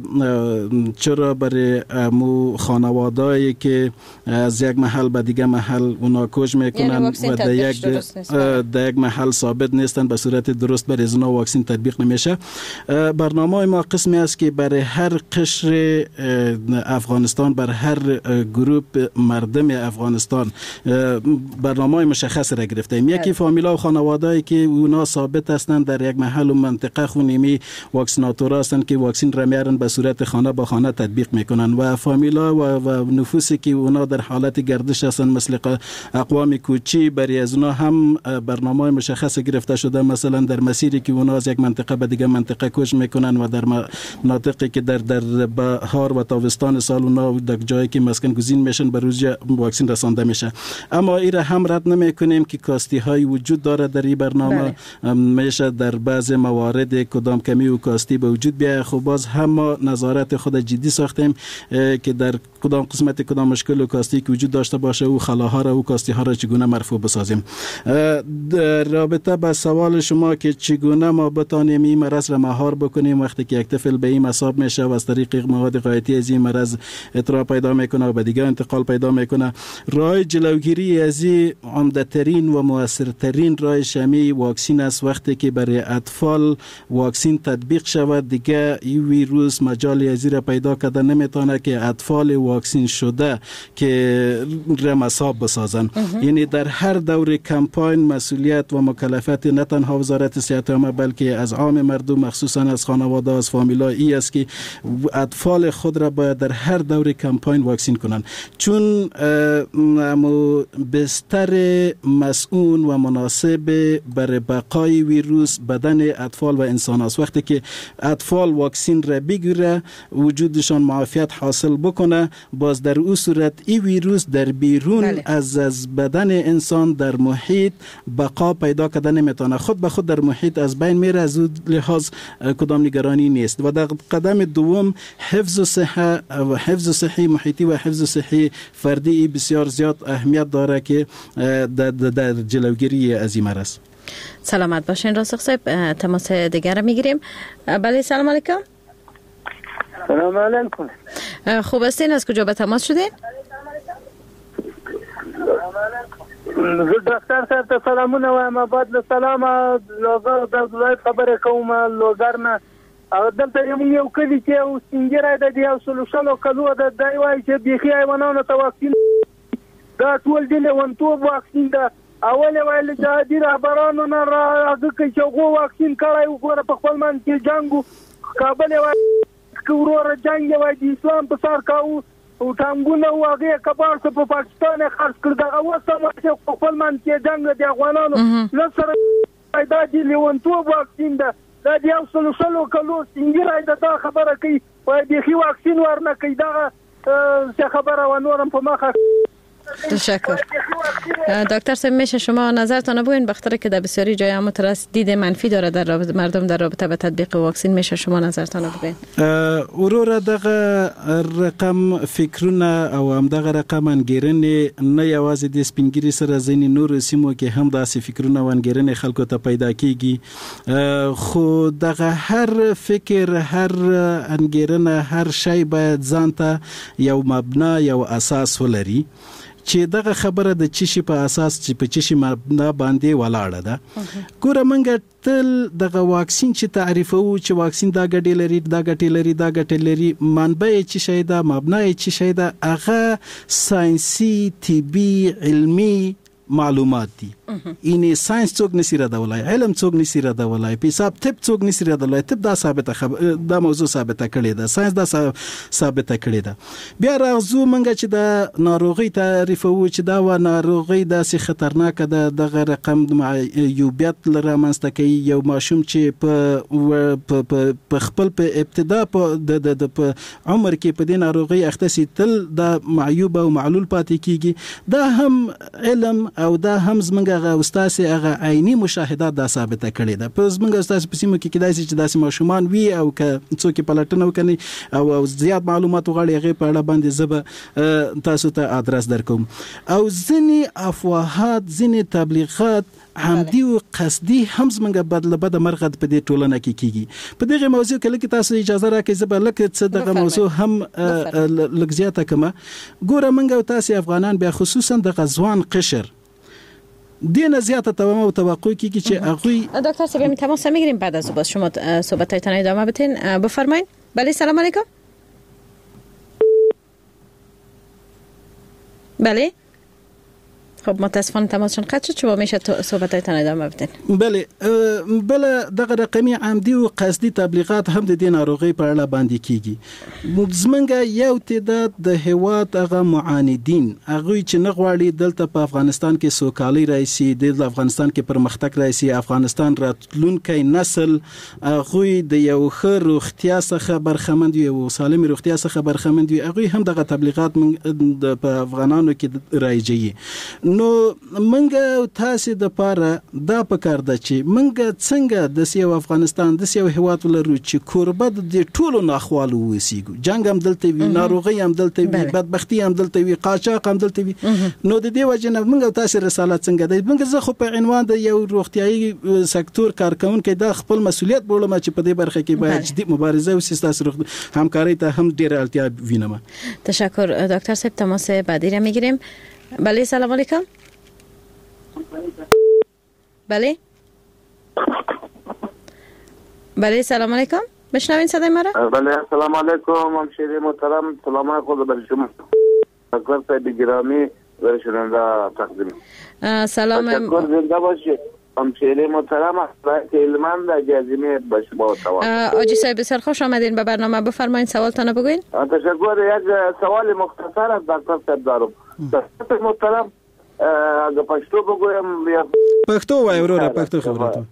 S8: چرا برای مو خانواده‌ای که از یک محل به دیگه محل اونا کش میکنن و در یک در یک محل ثابت نیستن به صورت درست برای از اونا واکسین تطبیق نمیشه. برنامه ما قسمی است که برای هر قشر افغانستان بر هر گروپ مردم افغانستان برنامه مشخص را گرفتیم. یکی فامیلا و خانواده‌ای که اونا ثابت هستند در یک محل و منطقه خونیمی واکسیناتور هستند که واکسین را میارن به صورت خانه با خانه تطبیق میکنن و فامیلا و, و نفوسی که اونا در حالت گردش هستند مثل اقوام کوچی برای از اونا هم برنامه مشخص گرفته شده. مثلا در مسیری که اونا از یک منطقه به دیگه منطقه کوچ میکنن و در مناطقی که در در بهار و تابستان سال اونا در جایی که مسکن گزین میشن به روز واکسین رسانده میشه. اما این را هم رد نمیکنیم که کاستی های وجود داره در این برنامه. میشه در بعض موارد کدام کمی و کاستی به وجود بیاید. خب باز هم ما نظارت خود جدی ساختیم که در کدام قسمت کدام مشکل و کاستی که وجود داشته باشه او خلاها را و کاستی ها را چگونه مرفوع بسازیم. در رابطه با سوال شما که چگونه ما بتانیم این مرض را مهار بکنیم وقتی که یک طفل به این مصاب میشه و از طریق مواد غایطی از این مرض اطلاع پیدا میکنه و به دیگه انتقال پیدا میکنه، راه جلوگیری از این عمده ترین و موثرترین راه شمی واکسین است. وقتی که برای اطفال واکسین تطبیق شود دیگه این ویروس مجال از این را پیدا کرده نمیتونه که اطفال واکسین شده شده که رمساب بسازن. یعنی در هر دور کمپاین مسئولیت و مکلفیت نه تنها وزارت صحت عامه بلکه از عام مردم مخصوصا از خانواده از فامیلا ای است که اطفال خود را باید در هر دور کمپاین واکسین کنند، چون بستر مسئول و مناسب برای بقای ویروس بدن اطفال و انسان است. وقتی که اطفال واکسین را بگیره وجودشان معافیت حاصل بکنه، باز در او صورت این ویروس در بیرون بله. از از بدن انسان در محیط بقا پیدا کردن نمیتونه، خود به خود در محیط از بین میره. از اون لحاظ کدام نگرانی نیست. و در قدم دوم حفظ صحه و حفظ صحی محیطی و حفظ صحی فردی بسیار زیاد اهمیت داره که در, در جلوگیری از این مرض.
S5: سلامت باشین راسخ صاحب. تماس دیگر رو میگیریم. بله سلام علیکم.
S12: سلام علیکم.
S5: خوب هستین؟ از کجا به تماس شدین؟
S12: دکتر صاحب ته سلامونه وایم. بعد له سلامه لوګر د ځای خبره کوم لوګر نه. او دلته یو کلی چې او سنجره د یو سلوشلو کلو د دای وای چې بيخي حیوانانو ته واکسین دا ټول دی لونتوب واکسین دا اول ویل چې د رهبرانو نه راځي چې هغه واکسین کړای وګوره په خپل من کې جنگو کابل وای کورور جنگ وای د اسلام په سر کاو او ټانګونه واغې کبار څخه په پاکستان خرڅ کړ دا اوسه چې په خپل من کې جنگ د افغانانو نه سره پیدا دي لونتوب واکسین دا دا د یو سلوشلو کلو سنجره دا خبره کوي وای بيخي واکسین ورنه کوي دا څه خبره و نورم په مخه.
S5: تشکر. دکتر صاحب میشه شما نظرتان بگوین بخاطر که در بسیاری جای هم دید منفی داره در رابطه مردم در رابطه به تطبیق واکسین، میشه شما نظرتان بگوین؟
S8: اورور دغه رقم فکرونه او هم دغه رقم انګیرنې نه یوازې د سپینګری سره ځینې نور سیمو کې هم داسې فکرونه او انګیرنې خلکو ته پیدا کیږي، خو دغه هر فکر هر انګیرنه هر شی باید ځان ته یو مبنا یو اساس ولري چې دغه خبره د چشي په اساس چې په چشي مبنا باندې ولاړه ده. ګوره منګه تل دغه واکسین چې تعریفو چې واکسین دا ګټې لري دا ګټې لري دا ګټې لري منبع چې شي دا مبنا چې شي دا هغه ساينسي طبي علمي معلومات دي. اینی ساينس څوک نسی را دولای، علم څوک نسی را دولای، په حساب طب څوک نسی را دولای. طب دا ثابته خبر دا موضوع ثابته کړی ده، ساينس دا ثابته کړی ده. بیا راغزو منګه چې دا ناروغي تعریفو چې دا و ناروغي داسې خطرناک ده، دغه رقم معیوبیت لره منځته کوي. یو ماشوم چې په په خپل په ابتدا په د په عمر کې په دې ناروغي اخته سي تل دا معیوب او معلول پاتې کیږي. دا هم علم او دا هم زمونږ هغه استاد هغه عیني مشاهدات دا ثابته کړي ده. په زمونږ استاد په سیمه کې کېدای شي چې داسې ماشومان وي او که څوک پلټنه وکړي او زیات معلومات وغواړي هغه په اړه باندې زه تاسو ته ادرس درکوم. او ځینې افواهات ځینې تبلیغات عمدي او قصدي هم زمونږ بدله بده مرغه په دې ټولنه کې کیږي. په دغه موضوع کې لکه تاسو اجازه راکړئ زه به لکه څه دغه موضوع هم لږ زیاته کومه. ګوره منګه او تاسو افغانان بیا خصوصا د غزوان قشر دینه زیاته توقع توقع کیږي چې هغه
S5: دکتر صاحب می تماس میگیریم بعد از باز شما صحبتایتان ادامه بدین. بفرمایید. بله سلام علیکم. بله خب متاسفانه تماسشون قطع شد. شما میشه صحبتایتان ادامه بدین.
S8: بله بله دغه رقمي عمدي او قصدي تبلیغات هم د دې ناروغي په اړه باندې کیږي. زمونږ یو تعداد د هیواد هغه معاندین هغه چې نه غواړي دلته په افغانستان کې سوکالي راشي، د افغانستان کې پرمختګ راشي، افغانستان راتلونکي نسل هغه د یو ښه روغتیا څخه برخمند وي او سالم روغتیا څخه برخمند وي، هغه هم دغه تبلیغات په افغانانو کې راځي. نو منګه تاسو د پاره دا پکار ده چې منګه څنګه د سیو افغانستان د سیو هیواد ولرو چې کوربه د ټولو ناخوالو وسیګو، جنگ هم دلته وي، ناروغي هم دلته وي، بدبختی هم دلته وي، قاچاق هم دلته وي. نو د دې وجه نه منګه تاسو رسالت څنګه ده؟ منګه زه خو په عنوان د یو روغتيایي سکتور کارکونکو د خپل مسولیت بولم چې په دې برخه کې باید جدي مبارزه وسي، تاسو همکاري ته هم ډیر اړتیا وینم.
S5: تشکر دکتر صاحب. تماس بعدی را میگیریم. بله سلام علیکم. بله بله سلام علیکم. بشنوین صدای مرا؟
S13: بله سلام علیکم همشیره محترم. سلام خود بر شما.
S11: ډاکټر صاحب ګرامی ورشننده تقدیم
S5: سلام
S11: تشکر زنده باشید همشهری محترم علمان در جزیره بشبا توان
S5: آجی صاحب بسیار خوش آمدین به برنامه. بفرمایید سوالتان بگوین.
S11: تشکر. یک سوال مختصر از دکتر صاحب دارم. دکتر محترم اگه پښتو بگویم یا
S8: پښتو وای وروره پښتو خبرته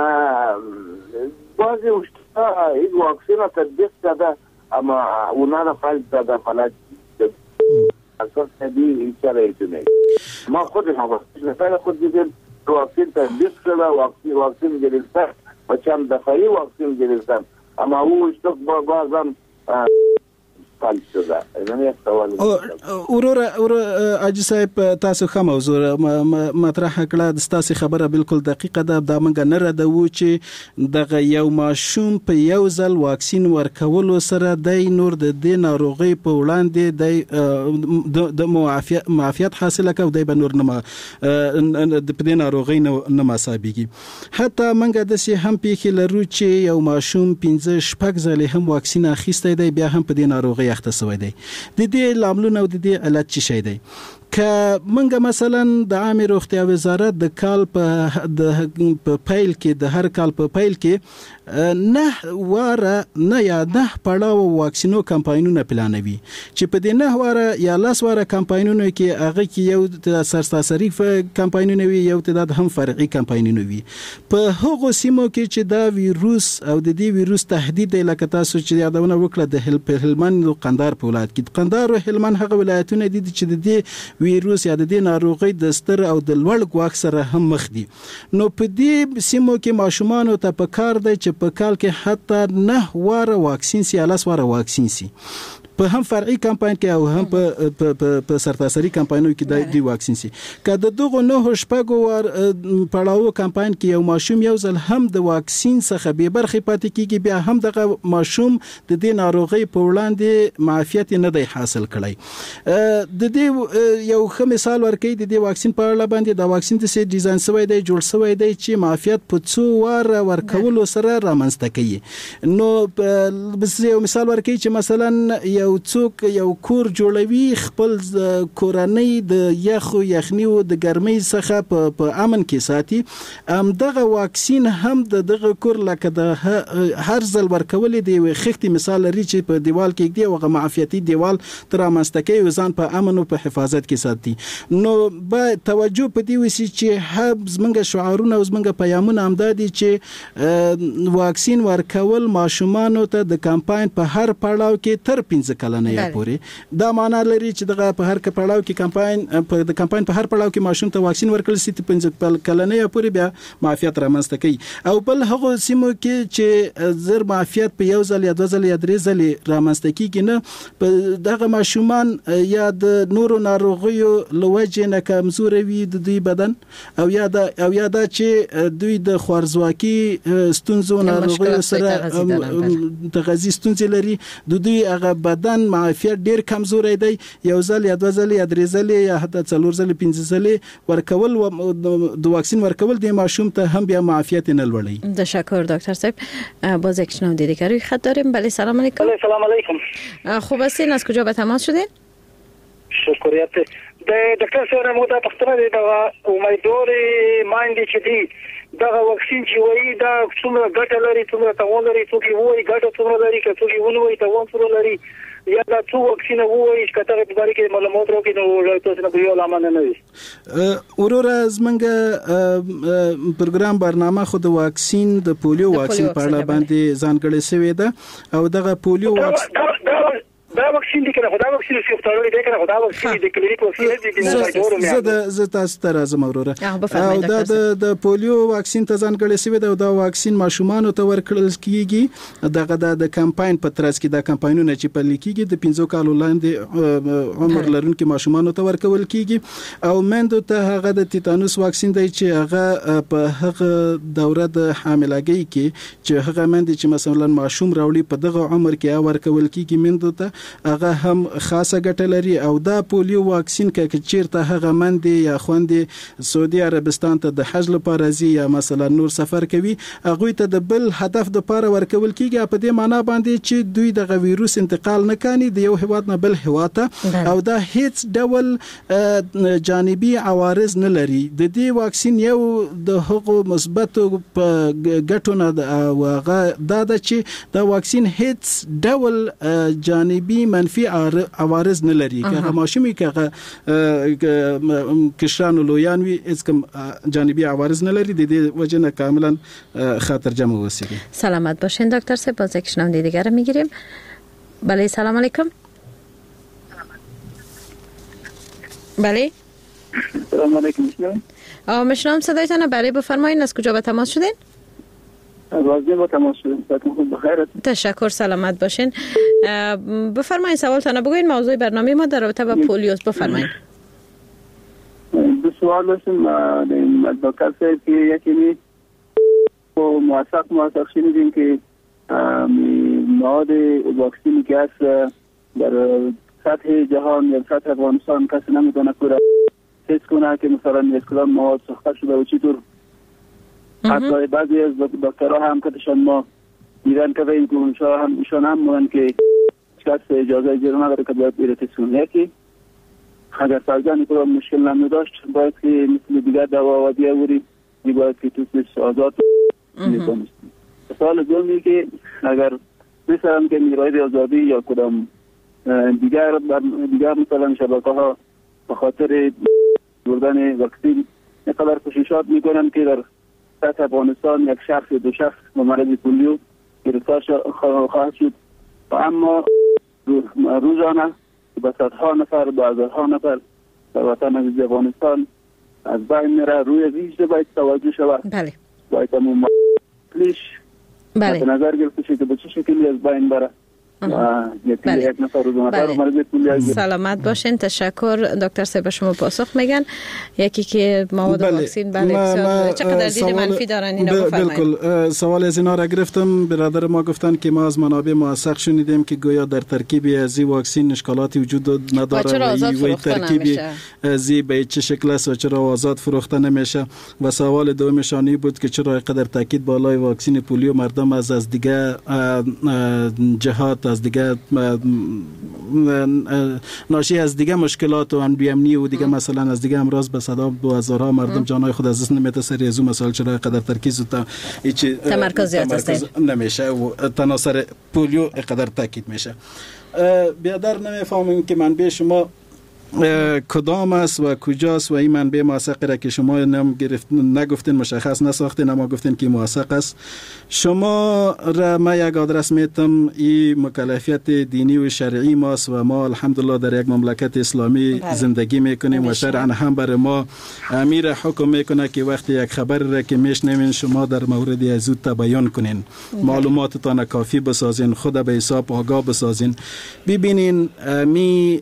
S11: بعضی وشتا این واکسین تطبیق کرده اما اونا را فعال کرده فلج اصلا سبی این شرایطونه ما خود ما مثلا خود دیدیم واکسین تطبیق شده واکسین واکسین گرفتن و چند دفعی واکسین گرفتن اما او اشتاق بازم فعال شده. این یک سوال
S8: وروره اجي صاحب تاسو خه موضوع مطرح کړه. تاسو خبره بالکل دقیقه ده. دا منګ نه ردو چې دغه یو ماشوم په یو ځل واکسین ورکولو سره د نور د دې ناروغي په وړاندې د معافیت معافیت حاصله کوي د بنور نه د دې ناروغي نه مصابيږي. حتی منګ د سي هم پیخي لرو چې یو ماشوم پنځه شپږ ځله هم واکسین اخیسته دی بیا هم په دې ناروغي اخته شوی دی. د دې لاملونه او د دې علت څه شي دی؟ که منګه مثلا د عامه روغتیا وزارت د کال په د پیل کې د هر کال په پیل کې نه واره نه یا نه پړاو واکسینو کمپاینونه پلانوي چې په دې نه واره یا لاس واره کمپاینونه کې هغه کې یو سرتاسري کمپاینونه وي یو تعداد هم فرعي کمپاینونه وي. په هغو سیمو کې چې دا ویروس او د دې ویروس تهدید لکه تاسو چې یادونه وکړه د هلمند او قندهار په ولایت کې قندهار او هلمند هغه ولایتونه دي چې د دې ویروس یا د دې ناروغي د ستر او د لوړ ګواښ سره هم مخ دي. نو په دې سیمو کې ماشومان ته پکار دی چې په کال کې حتی نه واره واکسین سي یا لاس واره واکسین سي په هم فرعي کمپاین کې او هم په په سرتاسري کمپاینونو کې د واکسین سي. که د دغه نه شپږو ور پړاو کمپاین کې یو ماشوم یو ځل هم د واکسین څخه به برخه پاتې کیږي بیا هم دغه ماشوم د دې ناروغي په وړاندې معافیت نه دی حاصل کړی. د دې یو ښه مثال ورکړي د دې واکسین په اړه باندې د واکسین د سي ډیزاین شوی دی جوړ شوی دی چې معافیت په څو ور ورکولو سره رامنځته کوي. نو بس یو مثال ورکړي چې مثلا یو څوک یو کور جوړوي خپل کورنۍ د یخو یخنیو د ګرمۍ څخه په امن کې ساتي. ام دغه واکسین هم د دغه کور لکه د هر ځل ورکول دی خختي مثال لري چې په دیوال کې دی او معافیتي دیوال تر امستکه ځان په امن او په حفاظت کې ساتي. نو با توجه په دی وسی چې حبز منګه شعارونه او منګه پیغامونه امدادي چې واکسین ورکول ماشومان ته د کمپاین په هر پړاو کې تر پنځه کلنه یا پورې دا معنا لري چې دغه په هر پړاو کې کمپاین په د کمپاین په هر پړاو کې ماشوم ته واکسین ورکړل سي پنځه کلنه یا پورې بیا معافیت رامنځته کوي. او بل هغه سیمو کې چې زر معافیت په یو ځل یا دوه ځل یا درې ځل رامنځته کیږي نه په دغه ماشومان یا د نورو ناروغیو لوجه نه کمزوري وي د دوی بدن او یا د او یا د چې دوی د خوارزواکي ستونزو ناروغیو سره تغذیه ستونزې لري د دوی هغه بدن معافیت ډیر کمزوري دی. یو ځل یا دوه ځل یا درې ځل یا حتی څلور ځل پنځه ځل ورکول د واکسین ورکول د ماشوم ته هم بیا معافیت نه لوړي.
S5: تشکر دکتر صاحب. باز یک شنونده دیگه روی خط داریم. بله سلام علیکم.
S13: بله سلام علیکم.
S5: خوب هستین؟ از کجا به تماس شدین؟
S13: شکریت. د دکتر صاحب مو ته پښتنه دی دا امیدوار مایندې چې دی دغه واکسین چې وایي دا څومره ګټه لري څومره تاوان لري څوک یې وایي ګټه څومره لري که څوک یې ونه وایي تاوان څومره لري یا دا څو واکسین وایي چې کته په باره کې معلومات راکړي نو تاسو نه یو لامل نه وي.
S8: وروره زمونږ پروګرام برنامه خو د واکسین د پولیو واکسین په اړه باندې ځانګړی شوی ده او دغه پولیو واکسین
S13: دا واکسین دي کنه خدا واکسین چې اختیاري دي کنه خدا واکسین دي کلینیک واکسین دي کنه
S8: زه د زه تاسو ته راځم وروره. او دا د پولیو واکسین ته ځانګړی شوی دی او دا واکسین ماشومان ته ورکړل کیږي. دغه د کمپاین په ترڅ کې دا کمپاینونه چې په لیکيږي د پنځو کالو لاندې عمر لرونکو ماشومان ته ورکول کیږي او مندو ته هغه د تیتانوس واکسین دی چې هغه په هغه دوره د حاملګۍ کې چې هغه مند چې مثلا ماشوم راوړي په دغه عمر کې ورکول کیږي مندو ته هغه هم خاصه ګټه لري او دا پولیو واکسین کې چیرته هغه مندې یا خوندې سعودي عربستان ته د حج لپاره ځي یا مثلا نور سفر کوي هغه ته د بل هدف د لپاره ورکول کیږي په دې معنی باندې چې دوی د ویروس انتقال نه کوي د یو هیواد نه بل هیواد ته او دا هیڅ ډول جانبي عوارض نه لري د دې واکسین یو د هغو مثبت ګټو نه او هغه دا د چې دا واکسین هیڅ ډول جانبي منفي عوارض نه لري که ماشومي که کشران لویان وي هیڅ کوم جانبي عوارض نه لري د دې وجه نه کاملا خطر جمع وسیږي.
S5: سلامت باشین دکتر صاحب. باز یک شنونده دیگر رو میگیریم. بله سلام علیکم. بله
S14: سلام علیکم. میشنوید؟
S5: آه میشنوم صدایتان. بله بفرمایید از کجا به تماس شدین؟
S14: از وازده با تماس شدیم. سلامتون خوب بخیر.
S5: تشکر سلامت باشین. بفرمایید سوالتان بگوین. موضوع برنامه ما در رابطه با پولیوس. بفرمایید.
S14: دو سوال داشتم دکتر صاحب که یکی می و موثق موثق شنیدیم که مواد واکسینی که هست در سطح جهان یا سطح افغانستان کسی نمیتونه پورا حس کنه که مثلا یک کدام مواد ساخته شده و چطور. حتی بعضی از دکترها هم کتشان ما دیدن که این که هم ایشان هم مونن که کس اجازه اجازه نداره که باید بیره تست کنه. یکی اگر فرزن کدام مشکل نمی داشت باید که مثل دیگر دوا و دیگری باید که توسش آزاد میکنست. سوال دومی که اگر مثلا که میرای آزادی یا کدام دیگر دیگر مثلا شبکه ها به خاطر بردن واکسین اینقدر کوششات میکنن که در سطح افغانستان یک شخص دو شخص با مرض پولیو گرفتار خواهد شد و اما روزانه به صدها نفر به هزارها نفر در وطن عزیز افغانستان از بین میره. روی ویژه باید توجه شود.
S5: بله.
S14: باید همون پلیش
S5: بله.
S14: به نظر گرفته شد که به چه شکلی از بین بره.
S5: بله.
S14: بله.
S5: سلامت باشین. تشکر دکتر صاحب. شما پاسخ میگن یکی که مواد بله. واکسین بله بسیار چقدر دید منفی دارن اینا بفرمایید.
S8: بالکل سوال از اینا را گرفتم. برادر ما گفتن که ما از منابع موثق شنیدیم که گویا در ترکیب از این واکسین اشکالاتی وجود نداره و این ترکیب از به چه شکل است و چرا آزاد فروخته نمیشه و سوال دومشانی بود که چرا اینقدر تاکید بالای واکسین پولیو مردم از از دیگه جهات از دیگه ناشی از دیگه مشکلات و بیامنی و دیگه مثلا از دیگه امراض به صدا دو هزارها مردم جانای خود از دست نمیده. سری از اون مسائل چرا قدر ترکیز و
S5: تمرکز زیاد است
S8: نمیشه و تناصر پولیو قدر تاکید میشه. بیادر نمیفهمیم که منبع شما کدام است و کجاست و این منبع موثق را که شما نم گرفت نگفتین مشخص نساختین اما گفتین که موثق است. شما را ما یک آدرس میتم این مکلفیت دینی و شرعی ماست و ما الحمدلله در یک مملکت اسلامی بله. زندگی میکنیم و شرعا هم بر ما امیر حکم میکنه که وقتی یک خبر را که میشنوین شما در مورد از زود بیان کنین. معلوماتتان کافی بسازین، خود به حساب آگاه بسازین. ببینین می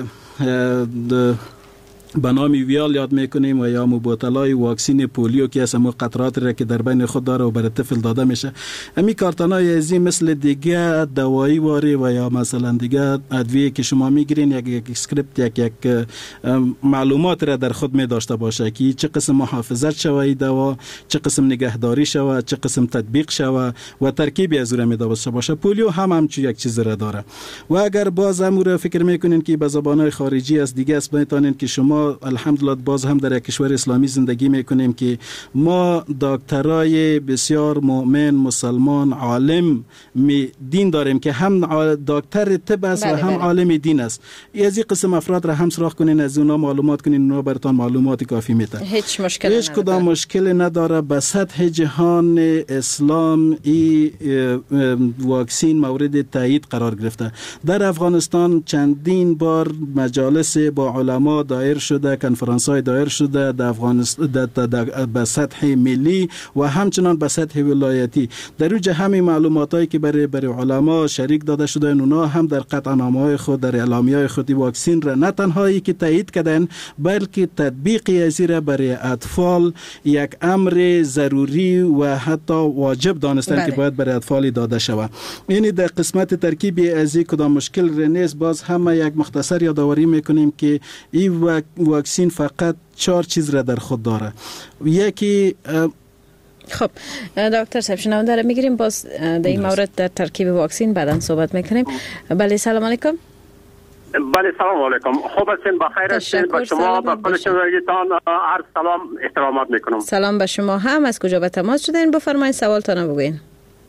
S8: به نام ویال یاد میکنیم و یا مبادلای واکسین پولیو که از همون قطرات را که در بین خود داره و برای طفل داده میشه. همین کارتانای ازی مثل دیگه دوایی واری و یا مثلا دیگه ادویه که شما میگیرین یک یک اسکریپت یک یک معلومات را در خود می داشته باشه که چه قسم محافظت شوی دوا، چه قسم نگهداری شوه، چه قسم تطبیق شوه و ترکیبی از اون می داشته باشه. پولیو هم همچون یک چیز را داره و اگر باز هم رو فکر میکنین که به زبانهای خارجی از دیگه است میتونین که شما الحمدلله باز هم در یک کشور اسلامی زندگی میکنیم که ما دکترای بسیار مؤمن مسلمان عالم می دین داریم که هم دکتر طب است و هم عالم دین است. از این قسم افراد را هم سراغ کنین، از اونا معلومات کنین، اونا براتون معلومات کافی میده.
S5: هیچ مشکلی
S8: هیچ کدام مشکل نداره. به سطح جهان اسلام این واکسین مورد تایید قرار گرفته. در افغانستان چندین بار مجالس با علما دایر شده، کنفرانس های دایر شده در افغانستان به سطح ملی و همچنان به سطح ولایتی. در اوج همین معلومات هایی که برای برای علما شریک داده شده، اونا هم در قطعنامه های خود در اعلامیه های خودی واکسین را نه تنهایی که تایید کردن، بلکه تطبیق ازی را برای اطفال یک امر ضروری و حتی واجب دانستن که باید برای اطفال داده شود. یعنی در قسمت ترکیبی ازی کدام مشکل رنیس، باز همه یک مختصر یادآوری میکنیم که این واکسین فقط چهار چیز را در خود داره. یکی
S5: خب دکتر صاحب شنونده رو میگیریم، باز در این مورد در ترکیب واکسین بعداً صحبت میکنیم. بله سلام علیکم.
S15: بله سلام علیکم. خوب هستین؟ بخیر هستین؟ با شما با کل شنوندگان عرض سلام احترامات میکنم.
S5: سلام به شما هم. از کجا به تماس شدین؟ بفرمایید سوالتون بگوین.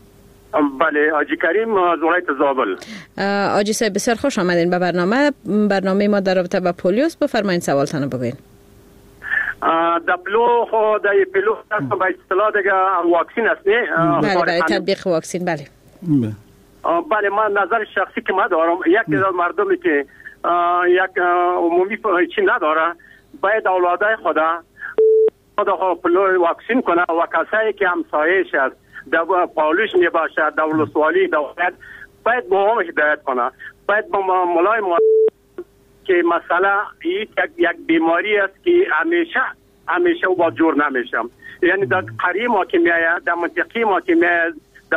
S15: بله آجی کریم از ولایت زابل.
S5: آجی صاحب بسیار خوش آمدین به برنامه. برنامه ما در رابطه با پولیوس. بفرمایید سوالتون بگوین.
S15: د پلو خو د پلو تاسو به اصطلاح دیگه واکسین است نه؟
S5: بله برای تطبیق واکسین. بله
S15: بله من نظر شخصی که ما دارم، یک از مردمی که یک عمومی چی نداره باید اولادای خدا خدا پلو واکسین کنه و کسایی که همسایه‌اش است در پالیش می باشد در ولسوالی دولت باید با هم هدایت کنه. باید با مولای ما که مثلا یک یک بیماری است که همیشه همیشه با جور نمیشه، یعنی در قریه ما که میاد در منطقه ما که میاد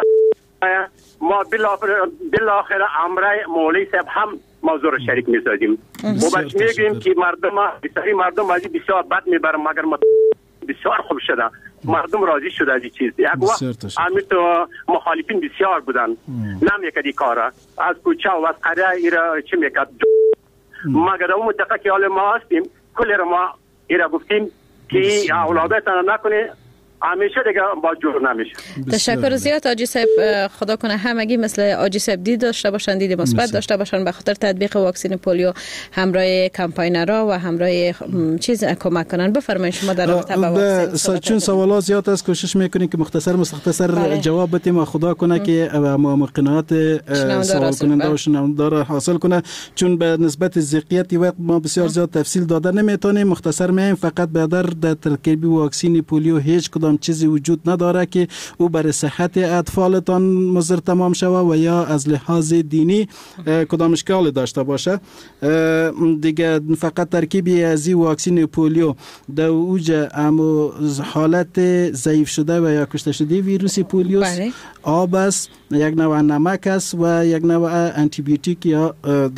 S15: ما بالاخره امرای مولوی صاحب هم موضوع رو شریک می‌سازیم و باید میگیم که مردم بسیاری مردم از بسیار بد میبرن، مگر بسیار خوب شده، مردم راضی شده از این چیز. یک وقت همین تو مخالفین بسیار بودن نمیکردی کارا از کوچه و از قریه ایرا چی میکرد، مگر اون منطقه که حال ما هستیم کل را ما ایرا گفتیم که اولادتان نکنه، همیشه دیگه با جور نمیشه.
S5: تشکر زیاد آجی صاحب. خدا کنه همگی مثل آجی صاحب دید داشته باشن، دید مثبت داشته باشن به خاطر تطبیق واکسن پولیو، همراه کمپاینرها و همراه چیز کمک کنن. بفرمایید شما در رابطه با واکسن.
S8: چون سوالات زیاد است کوشش میکنیم که مختصر مختصر جواب بدیم و خدا کنه که ما قناعت سوال کننده و شنونده حاصل کنه، چون به نسبت ذقیت وقت ما بسیار زیاد تفصیل داده نمیتونیم. مختصر میایم فقط به در در ترکیب واکسن پولیو هیچ کدام چیزی وجود نداره که او برای صحت اطفالتان مضر تمام شود و یا از لحاظ دینی کدام اشکال داشته باشه. دیگه فقط ترکیبی از این واکسن پولیو در اوج امو حالت ضعیف شده و یا کشته شده ویروس پولیوس آب است، یک نوع نمک است و یک نوع آنتی بیوتیک یا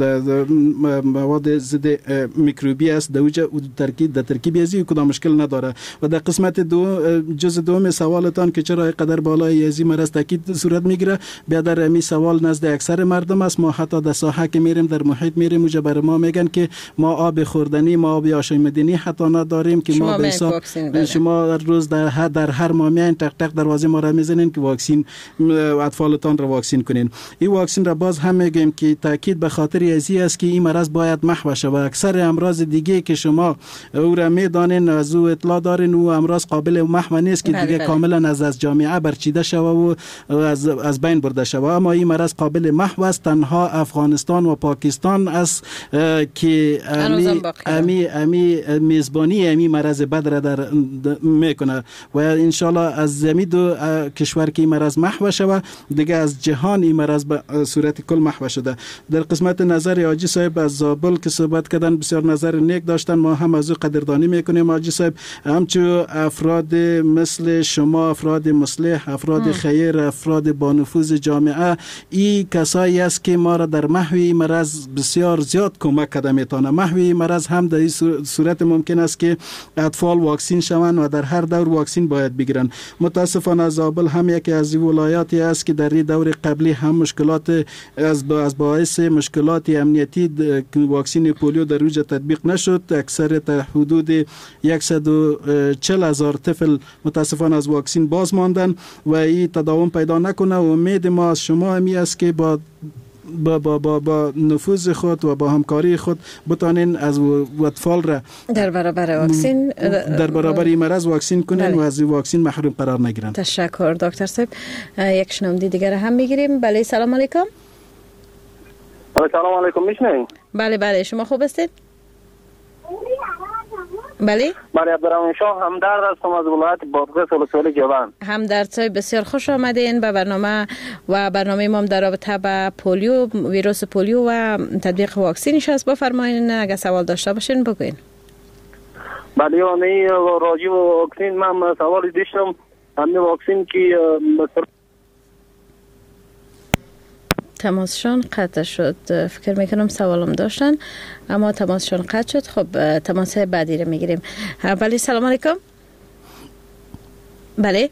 S8: مواد ضد میکروبی است. در اوج ترکیب در ترکیب از این کدام مشکل نداره. و در قسمت دو جز دوم سوالتان که چرا قدر بالای ازی مرض تاکید صورت میگیره، بیا در امی سوال نزد اکثر مردم است. ما حتی در ساحه که میریم در محیط میریم اونجا بر ما میگن که ما آب خوردنی ما آب آشامیدنی حتی نداریم که ما به حساب شما روز در هر در هر ماه میان تق تق دروازه ما را میزنین که واکسین اطفالتان را واکسین کنین. این واکسین را باز هم میگیم که تاکید به خاطر ازی است که این مرض باید محو شه و اکثر امراض دیگه که شما او را میدانین از او اطلاع دارین و امراض قابل محو نیست که دیگه کاملا از از جامعه برچیده شوه و از از بین برده شوه، اما این مرض قابل محو است. تنها افغانستان و پاکستان است که امی امی امی میزبانی امی مرض بد را در میکنه و ان شاء الله از زمین دو کشور که این مرض محو شوه دیگه از جهان این مرض به صورت کل محو شده. در قسمت نظر حاجی صاحب از زابل که صحبت کردن بسیار نظر نیک داشتن، ما هم از او قدردانی میکنیم. حاجی صاحب همچون افراد مثل شما، افراد مصلح، افراد خیر، افراد با نفوذ جامعه، این کسایی است که ما را در محو مرض بسیار زیاد کمک کرده میتونه. محو مرض هم در این صورت ممکن است که اطفال واکسین شوند و در هر دور واکسین باید بگیرن. متاسفانه زابل هم یکی از ولایاتی است که در این دور قبلی هم مشکلات از از باعث مشکلات امنیتی واکسن پولیو در اوج تطبیق نشد. اکثر تا حدود صد و چهل هزار طفل متاسفانه از واکسن باز ماندن و این تداوم پیدا نکنه. و امید ما از شما همی است که با با با با, با نفوذ خود و با همکاری خود بتانین از اطفال را
S5: در برابر واکسن
S8: در برابر این مرض واکسین کنین بله. و از واکسن محروم قرار نگیرن.
S5: تشکر دکتر صاحب. یک شنونده دیگر هم میگیریم. بله سلام علیکم.
S16: سلام علیکم. میشنوید؟
S5: بله بله شما خوب هستید؟ بله
S16: بله عبدالرحمن شاه همدرد هستم از ولایت بادغیس ولسوالی جوان.
S5: همدرد صاحب بسیار خوش آمدین به برنامه و برنامه ما در رابطه با پولیو، ویروس پولیو و تطبیق واکسینش است. بفرمایید اگه سوال داشته باشین بگوین.
S16: بله امی راجع به واکسین من سوالی داشتم. همین واکسین که
S5: تماسشان قطع شد، فکر میکنم سوالم داشتن اما تماسشان قطع شد. خب تماس بعدی رو میگیریم. بله سلام علیکم. بله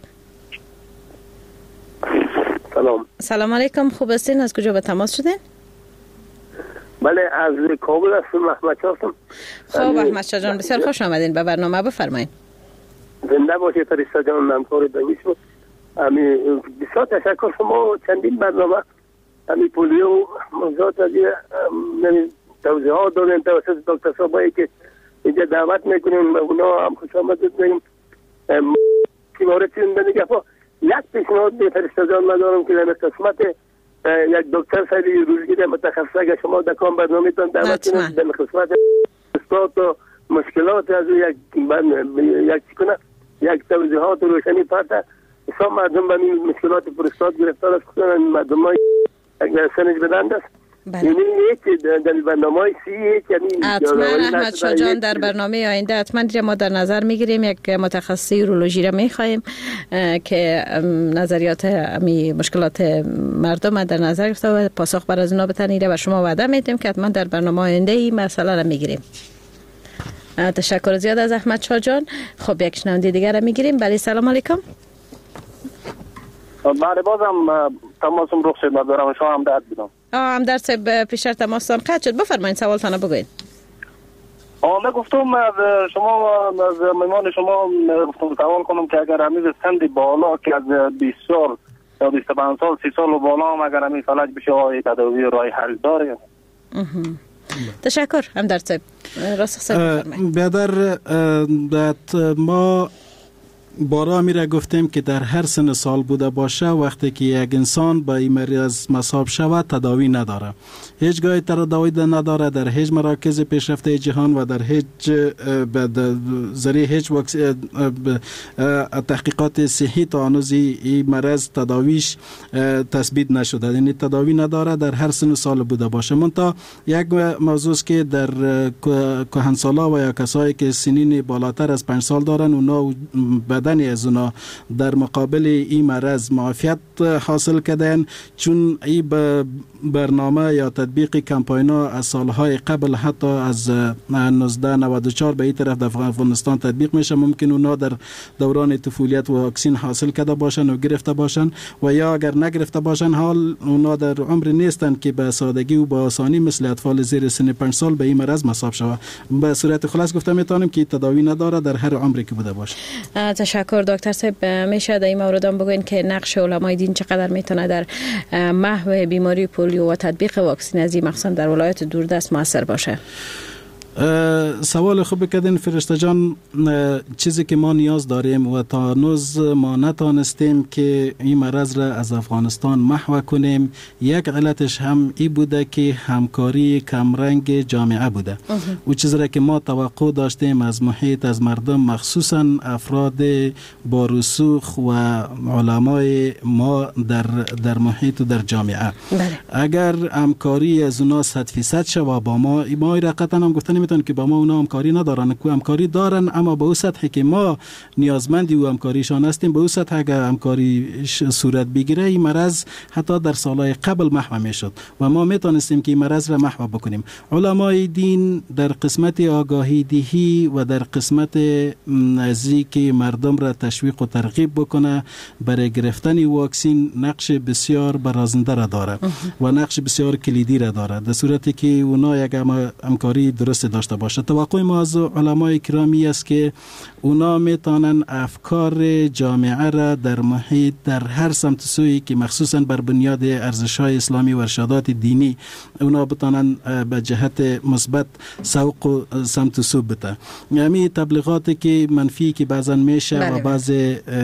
S17: سلام.
S5: سلام علیکم، خوب هستین؟ از کجا به تماس شدین؟
S17: بله از کابل هستم، احمد شاه هستم.
S5: خب احمد شاه جان بسیار خوش آمدین به برنامه، بفرمایید.
S17: زنده باشید فرشته جان، همکار دانش بود. امی بسیار تشکر، شما چندین برنامه امی پولیو موضوعات از توضیحات دادن توسط دکتر صاحبایی که اینجا دعوت میکنیم، اونا هم خوش آمدید بگیم. مورد چیزی بنده گفت یک پیشنهاد به فرشته جان مدارم که در قسمت یک دکتر خیلی روزگیر متخصص اگر شما در کام برنامه تان دعوت کنید در قسمت استاد و مشکلات از یک یک چی کنه یک توضیحات روشنی پرده حساب مردم به این مشکلات پروستات گرفتار است کنن مردم های سنج بدند است. یعنی یک در برنامه های سی یک یعنی
S5: حتما احمد شاه جان در برنامه آینده حتما ما در نظر میگیریم، یک متخصص یورولوژی را میخوایم که نظریات امی مشکلات مردم در نظر گرفته و پاسخ بر از اونا بتنیره و شما وعده میدیم که حتما در برنامه آینده این مسئله را میگیریم. تشکر زیاد از احمد شاه جان. خب یک شنونده دیگر را میگیریم. بله سلام علیکم.
S16: بله بازم تماسم رخ شد، مدارم شما هم درد بدم.
S5: آه هم درد صاحب پیشتر تماسم قطع شد، بفرمایید سوالتان بگوین.
S16: آه من گفتم از شما از مهمان شما گفتم سوال کنم که اگر همیز سند بالا که از بیست سال یا بیست و پنج سال سی سال و بالا هم اگر همیز فلج بشه آیا تداوی رای حل داره؟
S5: تشکر هم درد صاحب. راست صاحب بفرمایید.
S8: بیادر ما بارا میره گفتیم که در هر سن سال بوده باشه وقتی که یک انسان با این مرض مصاب شود تداوی نداره، هیچ گاهی تداوی نداره در هیچ مراکز پیشرفته جهان و در هیچ ذریعه هیچ تحقیقات صحی تا هنوز این مرض تداویش تثبیت نشده، یعنی تداوی نداره در هر سن سال بوده باشه. منتها یک موضوع است که در کهنسالا و یا کسایی که سنین بالاتر از پنج سال دارن اونا بدن از اونا در مقابل این مرض معافیت حاصل کردن، چون این برنامه یا تطبیق کمپاینا از سالهای قبل حتی از نوزده نود و چهار به این طرف در افغانستان تطبیق میشه. ممکن اونا در دوران طفولیت واکسین حاصل کرده باشن و گرفته باشن و یا اگر نگرفته باشن حال اونا در عمر نیستن که به سادگی و با آسانی مثل اطفال زیر سن پنج سال به این مرض مصاب شود. به صورت خلاص گفتم میتونم که تداوی نداره در هر عمری که بوده باشه.
S5: تشکر دکتر صاحب. میشه در این مورد هم بگوین که نقش علمای دین چقدر میتونه در محو بیماری پولیو و تطبیق واکسین از این مخصوصا در ولایت دوردست موثر باشه؟
S8: سوال خوب کردین فرشته جان. چیزی که ما نیاز داریم و تا هنوز ما نتانستیم که این مرض را از افغانستان محو کنیم، یک علتش هم ای بوده که همکاری کمرنگ جامعه بوده. او چیزی را که ما توقع داشتیم از محیط از مردم مخصوصا افراد با رسوخ و علمای ما در در محیط و در جامعه بله. اگر همکاری از اونا صد فیصد شوه با ما، ما را قطعا هم گفتن میتونن که با ما اونا همکاری ندارن، که همکاری دارن اما به اون سطحی که ما نیازمندی و همکاریشان هستیم به اون سطح اگر همکاری صورت بگیره این مرض حتی در سالهای قبل محو میشد و ما میتونستیم که این مرض را محو بکنیم. علمای دین در قسمت آگاهی دهی و در قسمت ازی که مردم را تشویق و ترغیب بکنه برای گرفتن واکسین نقش بسیار برازنده را داره و نقش بسیار کلیدی را داره، در صورتی که اونا یک همکاری درست داشته باشه. توقع ما از علمای کرامی است که اونا میتونن افکار جامعه را در محیط در هر سمت سوی که مخصوصا بر بنیاد ارزش‌های اسلامی و ارشادات دینی اونا بتونن به جهت مثبت سوق و سمت سو بده. یعنی تبلیغاتی که منفی که بعضن میشه بله. و بعض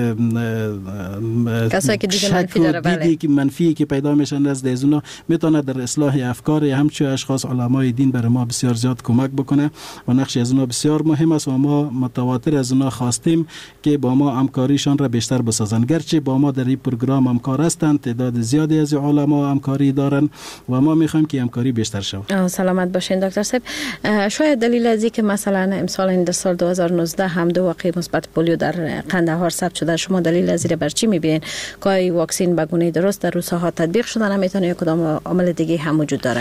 S5: کسایی که دیگه منفی داره بله.
S8: که منفی که پیدا میشن از اونا میتونه در اصلاح افکار همچون اشخاص علمای دین برای ما بسیار زیاد کمک بکنه و نقش از اونها بسیار مهم است و ما متواتر از اونها خواستیم که با ما همکاریشان را بیشتر بسازن. گرچه با ما در این پروگرام همکار هستند، تعداد زیادی از علما همکاری دارن و ما میخوایم که همکاری بیشتر شود.
S5: سلامت باشین دکتر صاحب. شاید دلیل از این که مثلا امسال این سال دو هزار و نوزده هم دو واقعه مثبت پولیو در قندهار ثبت شده، شما دلیل از این بر چی میبینید؟ که واکسن به گونه درست در روساها تطبیق شده نمیتونه یا کدام عامل دیگه هم وجود داره؟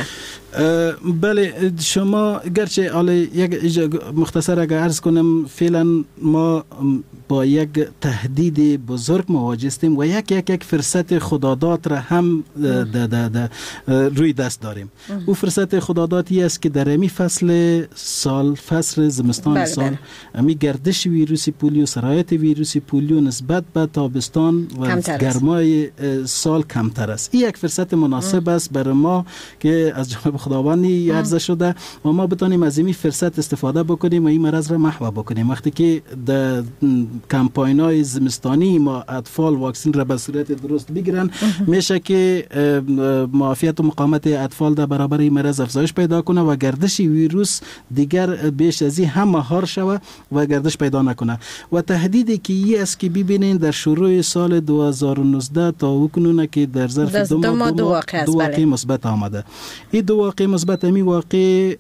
S8: بله، شما گرچه حالا یک مختصر اگر عرض کنم، فعلا ما با یک تهدید بزرگ مواجه هستیم و یک یک یک فرصت خداداد را هم ده ده ده روی دست داریم. او فرصت خدادادی است که در امی فصل سال، فصل زمستان بله سال بله. امی گردش ویروس پولیو، سرایت ویروس پولیو نسبت به تابستان و گرمای سال کمتر است. این یک فرصت مناسب است برای ما که از جانب خداوندی عرضه شده و ما بتونیم از این فرصت استفاده بکنیم و این مرض را محو بکنیم. وقتی که در کمپاین‌های زمستانی ما اطفال واکسن را به صورت درست بگیرن، میشه که معافیت و مقاومت اطفال در برابر این مرض افزایش پیدا کنه و گردش ویروس دیگر بیش از این هم مهار شود و گردش پیدا نکنه. و تهدیدی که این است که ببینین در شروع سال دو هزار و نوزده تا اکنون که در ظرف دو ماه دو واقعه مثبت آمده. این دو واقعه مثبت امی واقع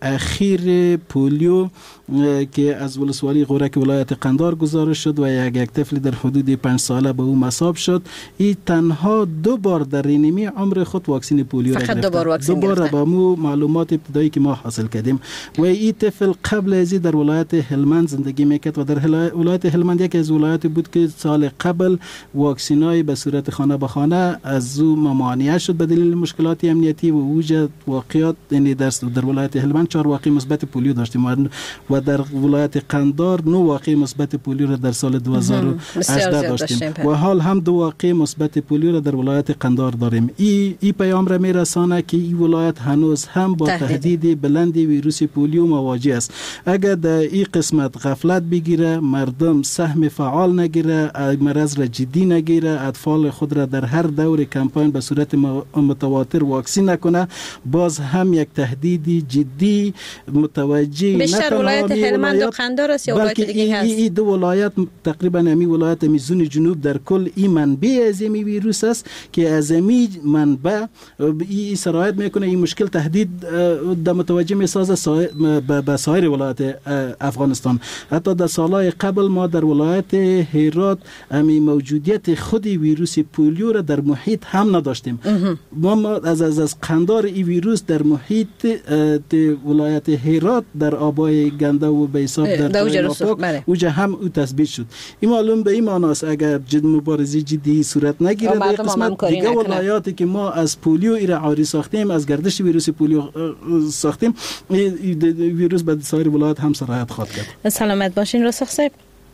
S8: اخیر پولیو که از ولسوالی غورک ولایت قندار گزارش شد و یک یک طفل در حدود پنج ساله به او مصاب شد. این تنها دو بار در نیمه عمر خود واکسن پولیو را گرفت. دو بار واکسن دو بار با مو معلومات ابتدایی که ما حاصل کردیم. و این طفل قبل از در ولایت هلمند زندگی میکرد و در ولایت هلمند یکی از ولایات بود که سال قبل واکسینای به صورت خانه به خانه از او ممانعه شد به دلیل مشکلات امنیتی و وجود واقعیات. یعنی در در ولایت هلمند چهار واقعه مثبت پولیو داشتیم و در ولایت قندار نه واقعه مثبت پولیو را در سال دو هزار و هجده داشتیم و حال هم دو واقعه مثبت پولیو را در ولایت قندار داریم. این ای پیام را میرسانه که این ولایت هنوز هم با تهدید بلند ویروس پولیو مواجه است. اگر در این قسمت غفلت بگیره، مردم سهم فعال نگیره، مرض را جدی نگیره، اطفال خود را در هر دور کمپاین به صورت متواتر واکسن نکنه، باز هم یک تهدید جدی متوجه
S5: بیشتر ولایت هلمند و قندار است یا ولایت دیگه هست؟
S8: این دو ولایت تقریبا امی ولایت میزون جنوب در کل این منبع از این ویروس است که از امی منبع این سرایت میکنه. این مشکل تهدید در متوجه میسازه به سایر ولایت افغانستان. حتی در سالهای قبل ما در ولایت هرات امی موجودیت خود ویروس پولیو را در محیط هم نداشتیم. ما از از از قندار این ویروس در محیط ولایت هرات در آبای گنده و به حساب در ناپاک اوجا هم او تثبیت شد. این معلوم به این معناست اگر جد مبارزه جدی صورت نگیره در قسمت دیگه ولایاتی که ما از پولیو ایره عاری ساختیم، از گردش ویروس پولیو ساختیم، ویروس به سایر ولایات هم سرایت خواهد کرد.
S5: سلامت باشین رسخ صاحب.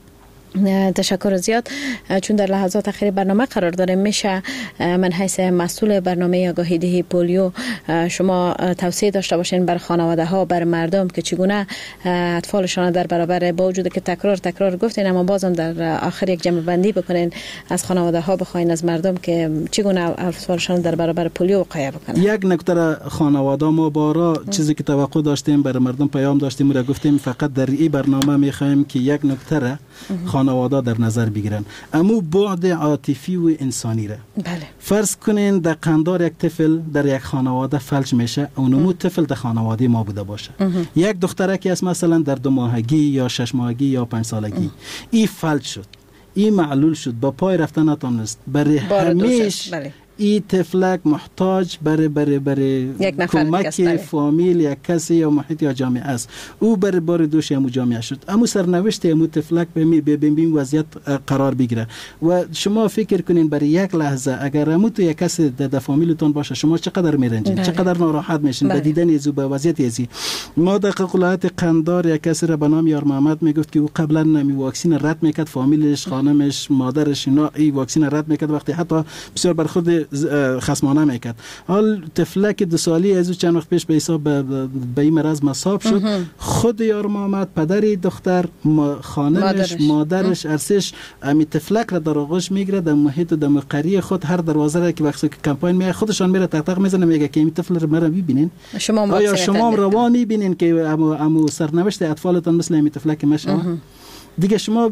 S5: تشکر زیاد. چون در لحظات اخیر برنامه قرار داره، میشه من حیث مسئول برنامه آگاهی دهی پولیو شما توصیه داشته باشین بر خانواده ها، بر مردم که چگونه اطفالشان در برابر، با وجود که تکرار تکرار گفتین اما بازم در آخر یک جمع بندی بکنین، از خانواده ها بخواین از مردم که چگونه اطفالشان در برابر پولیو وقایه بکنن.
S8: یک نکته خانواده ما بارا چیزی که توقع داشتیم برای مردم پیام داشتیم و گفتیم فقط در این برنامه میخوایم که یک نکته خانواده در نظر بگیرن، اما بعد عاطفی و انسانی را.
S5: بله.
S8: فرض کنین در قندار یک طفل در یک خانواده فلج میشه، اونمو طفل در خانواده ما بوده باشه. یک دخترکی است مثلا در دو ماهگی یا شش ماهگی یا پنج سالگی این فلج شد، این معلول شد، با پای رفتن نتونست، برای همیش
S5: بله.
S8: این طفلک محتاج برای برای برای کمک فامیل یا کسی یا محیط یا جامعه است. او برای بار دوش همو جامعه شد، اما سرنوشت همو طفلک به می به بین وضعیت قرار بگیره. و شما فکر کنین برای یک لحظه اگر همو تو یک کسی در فامیلتون باشه شما چقدر میرنجین، چقدر ناراحت میشین به دیدن ازو، به وضعیت ازی. ما در ولایت قندار یک کسی را به نام یار محمد میگفت که او قبلا نمی واکسن رد میکرد، فامیلش، خانمش، مادرش اینا این واکسن رد میکرد، وقتی حتی بسیار برخورد خصمانه میکرد. حال طفلک دو سالی از چند وقت پیش به حساب به این مرض مصاب شد. خود یار محمد، پدر دختر، خانمش، مادرش, مادرش ارسش امی طفلک را در آغوش میگیره، در محیط و در قریه خود هر دروازه را که وقتی که کمپاین میاد خودشان میره تق تق میزنه، میگه که این طفل رو مرا میبینین،
S5: شما
S8: آیا شما روان میبینین که امو, امو سرنوشت اطفالتان مثل این طفلک مشه؟ دیگه شما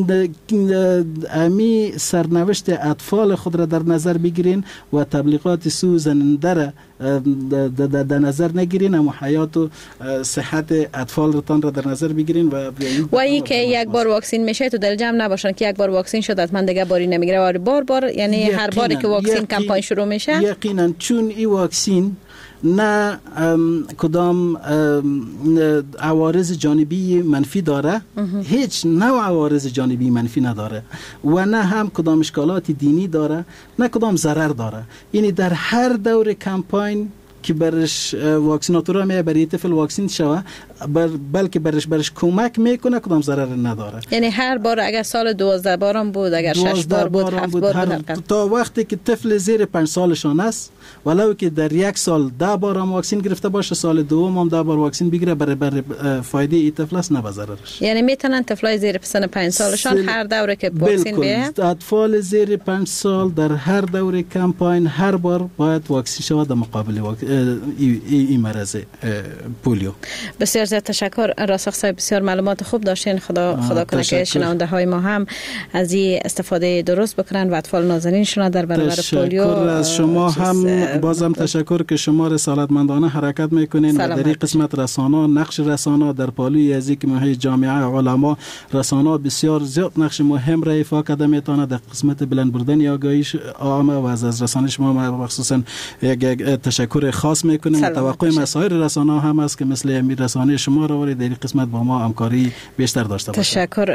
S8: امی سرنوشت اطفال خود را در نظر بگیرین و تبلیغات سوزننده را در نظر نگیرین، اما حیات و صحت اطفالتان را در نظر بگیرین و
S5: و این که یک بار واکسین میشه تو دل جمع نباشن که یک بار واکسین شد حتما دیگه باری نمیگیره، بار بار بار یعنی هر باری که واکسین کمپاین شروع میشه
S8: یقینا چون این واکسین نه کدام عوارض جانبی منفی داره، هیچ نوع عوارض جانبی منفی نداره و نه هم کدام اشکالات دینی داره، نه کدام ضرر داره. یعنی در هر دور کمپاین که برش واکسیناتورا می برای طفل واکسین شوه بر بلکه برش برش کمک میکنه، کدام ضرر نداره.
S5: یعنی هر بار اگر سال دوازده بارم بود، اگر شش بار بود، هفت بار
S8: هر
S5: بود،
S8: تا وقتی که طفل زیر پنج سالشان است، ولو که در یک سال ده بار هم واکسین گرفته باشه، سال دوم هم ده بار واکسین بگیره، برای برای فایده این طفل است نه ضررش.
S5: یعنی میتونن طفلای زیر سن پنج سالشان سل... هر دوره که واکسین بیه،
S8: اطفال زیر پنج سال در هر دوره کمپاین هر بار باید واکسین شود در مقابل واک... این ای... ای مرض پولیو.
S5: بسیار زیاد تشکر راسخ صاحب، بسیار معلومات خوب داشتین. خدا خدا کنه که شنونده های ما هم از این استفاده درست بکنن و اطفال نازنینشون در برابر پولیو.
S8: تشکر از شما هم، بازم تشکر که شما رسالتمندانه حرکت میکنین و در این قسمت رسانه نقش رسانه در پالوی ازی که محیط جامعه علما رسانه بسیار زیاد نقش مهم را ایفا کرده میتونه در قسمت بلند بردن آگاهی عامه و از از رسانه شما مخصوصا یک تشکر خاص میکنیم. توقع مسائل رسانه هم است که مثل امیر رسانه شما را وارد در این قسمت با ما همکاری بیشتر داشته باشه.
S5: تشکر.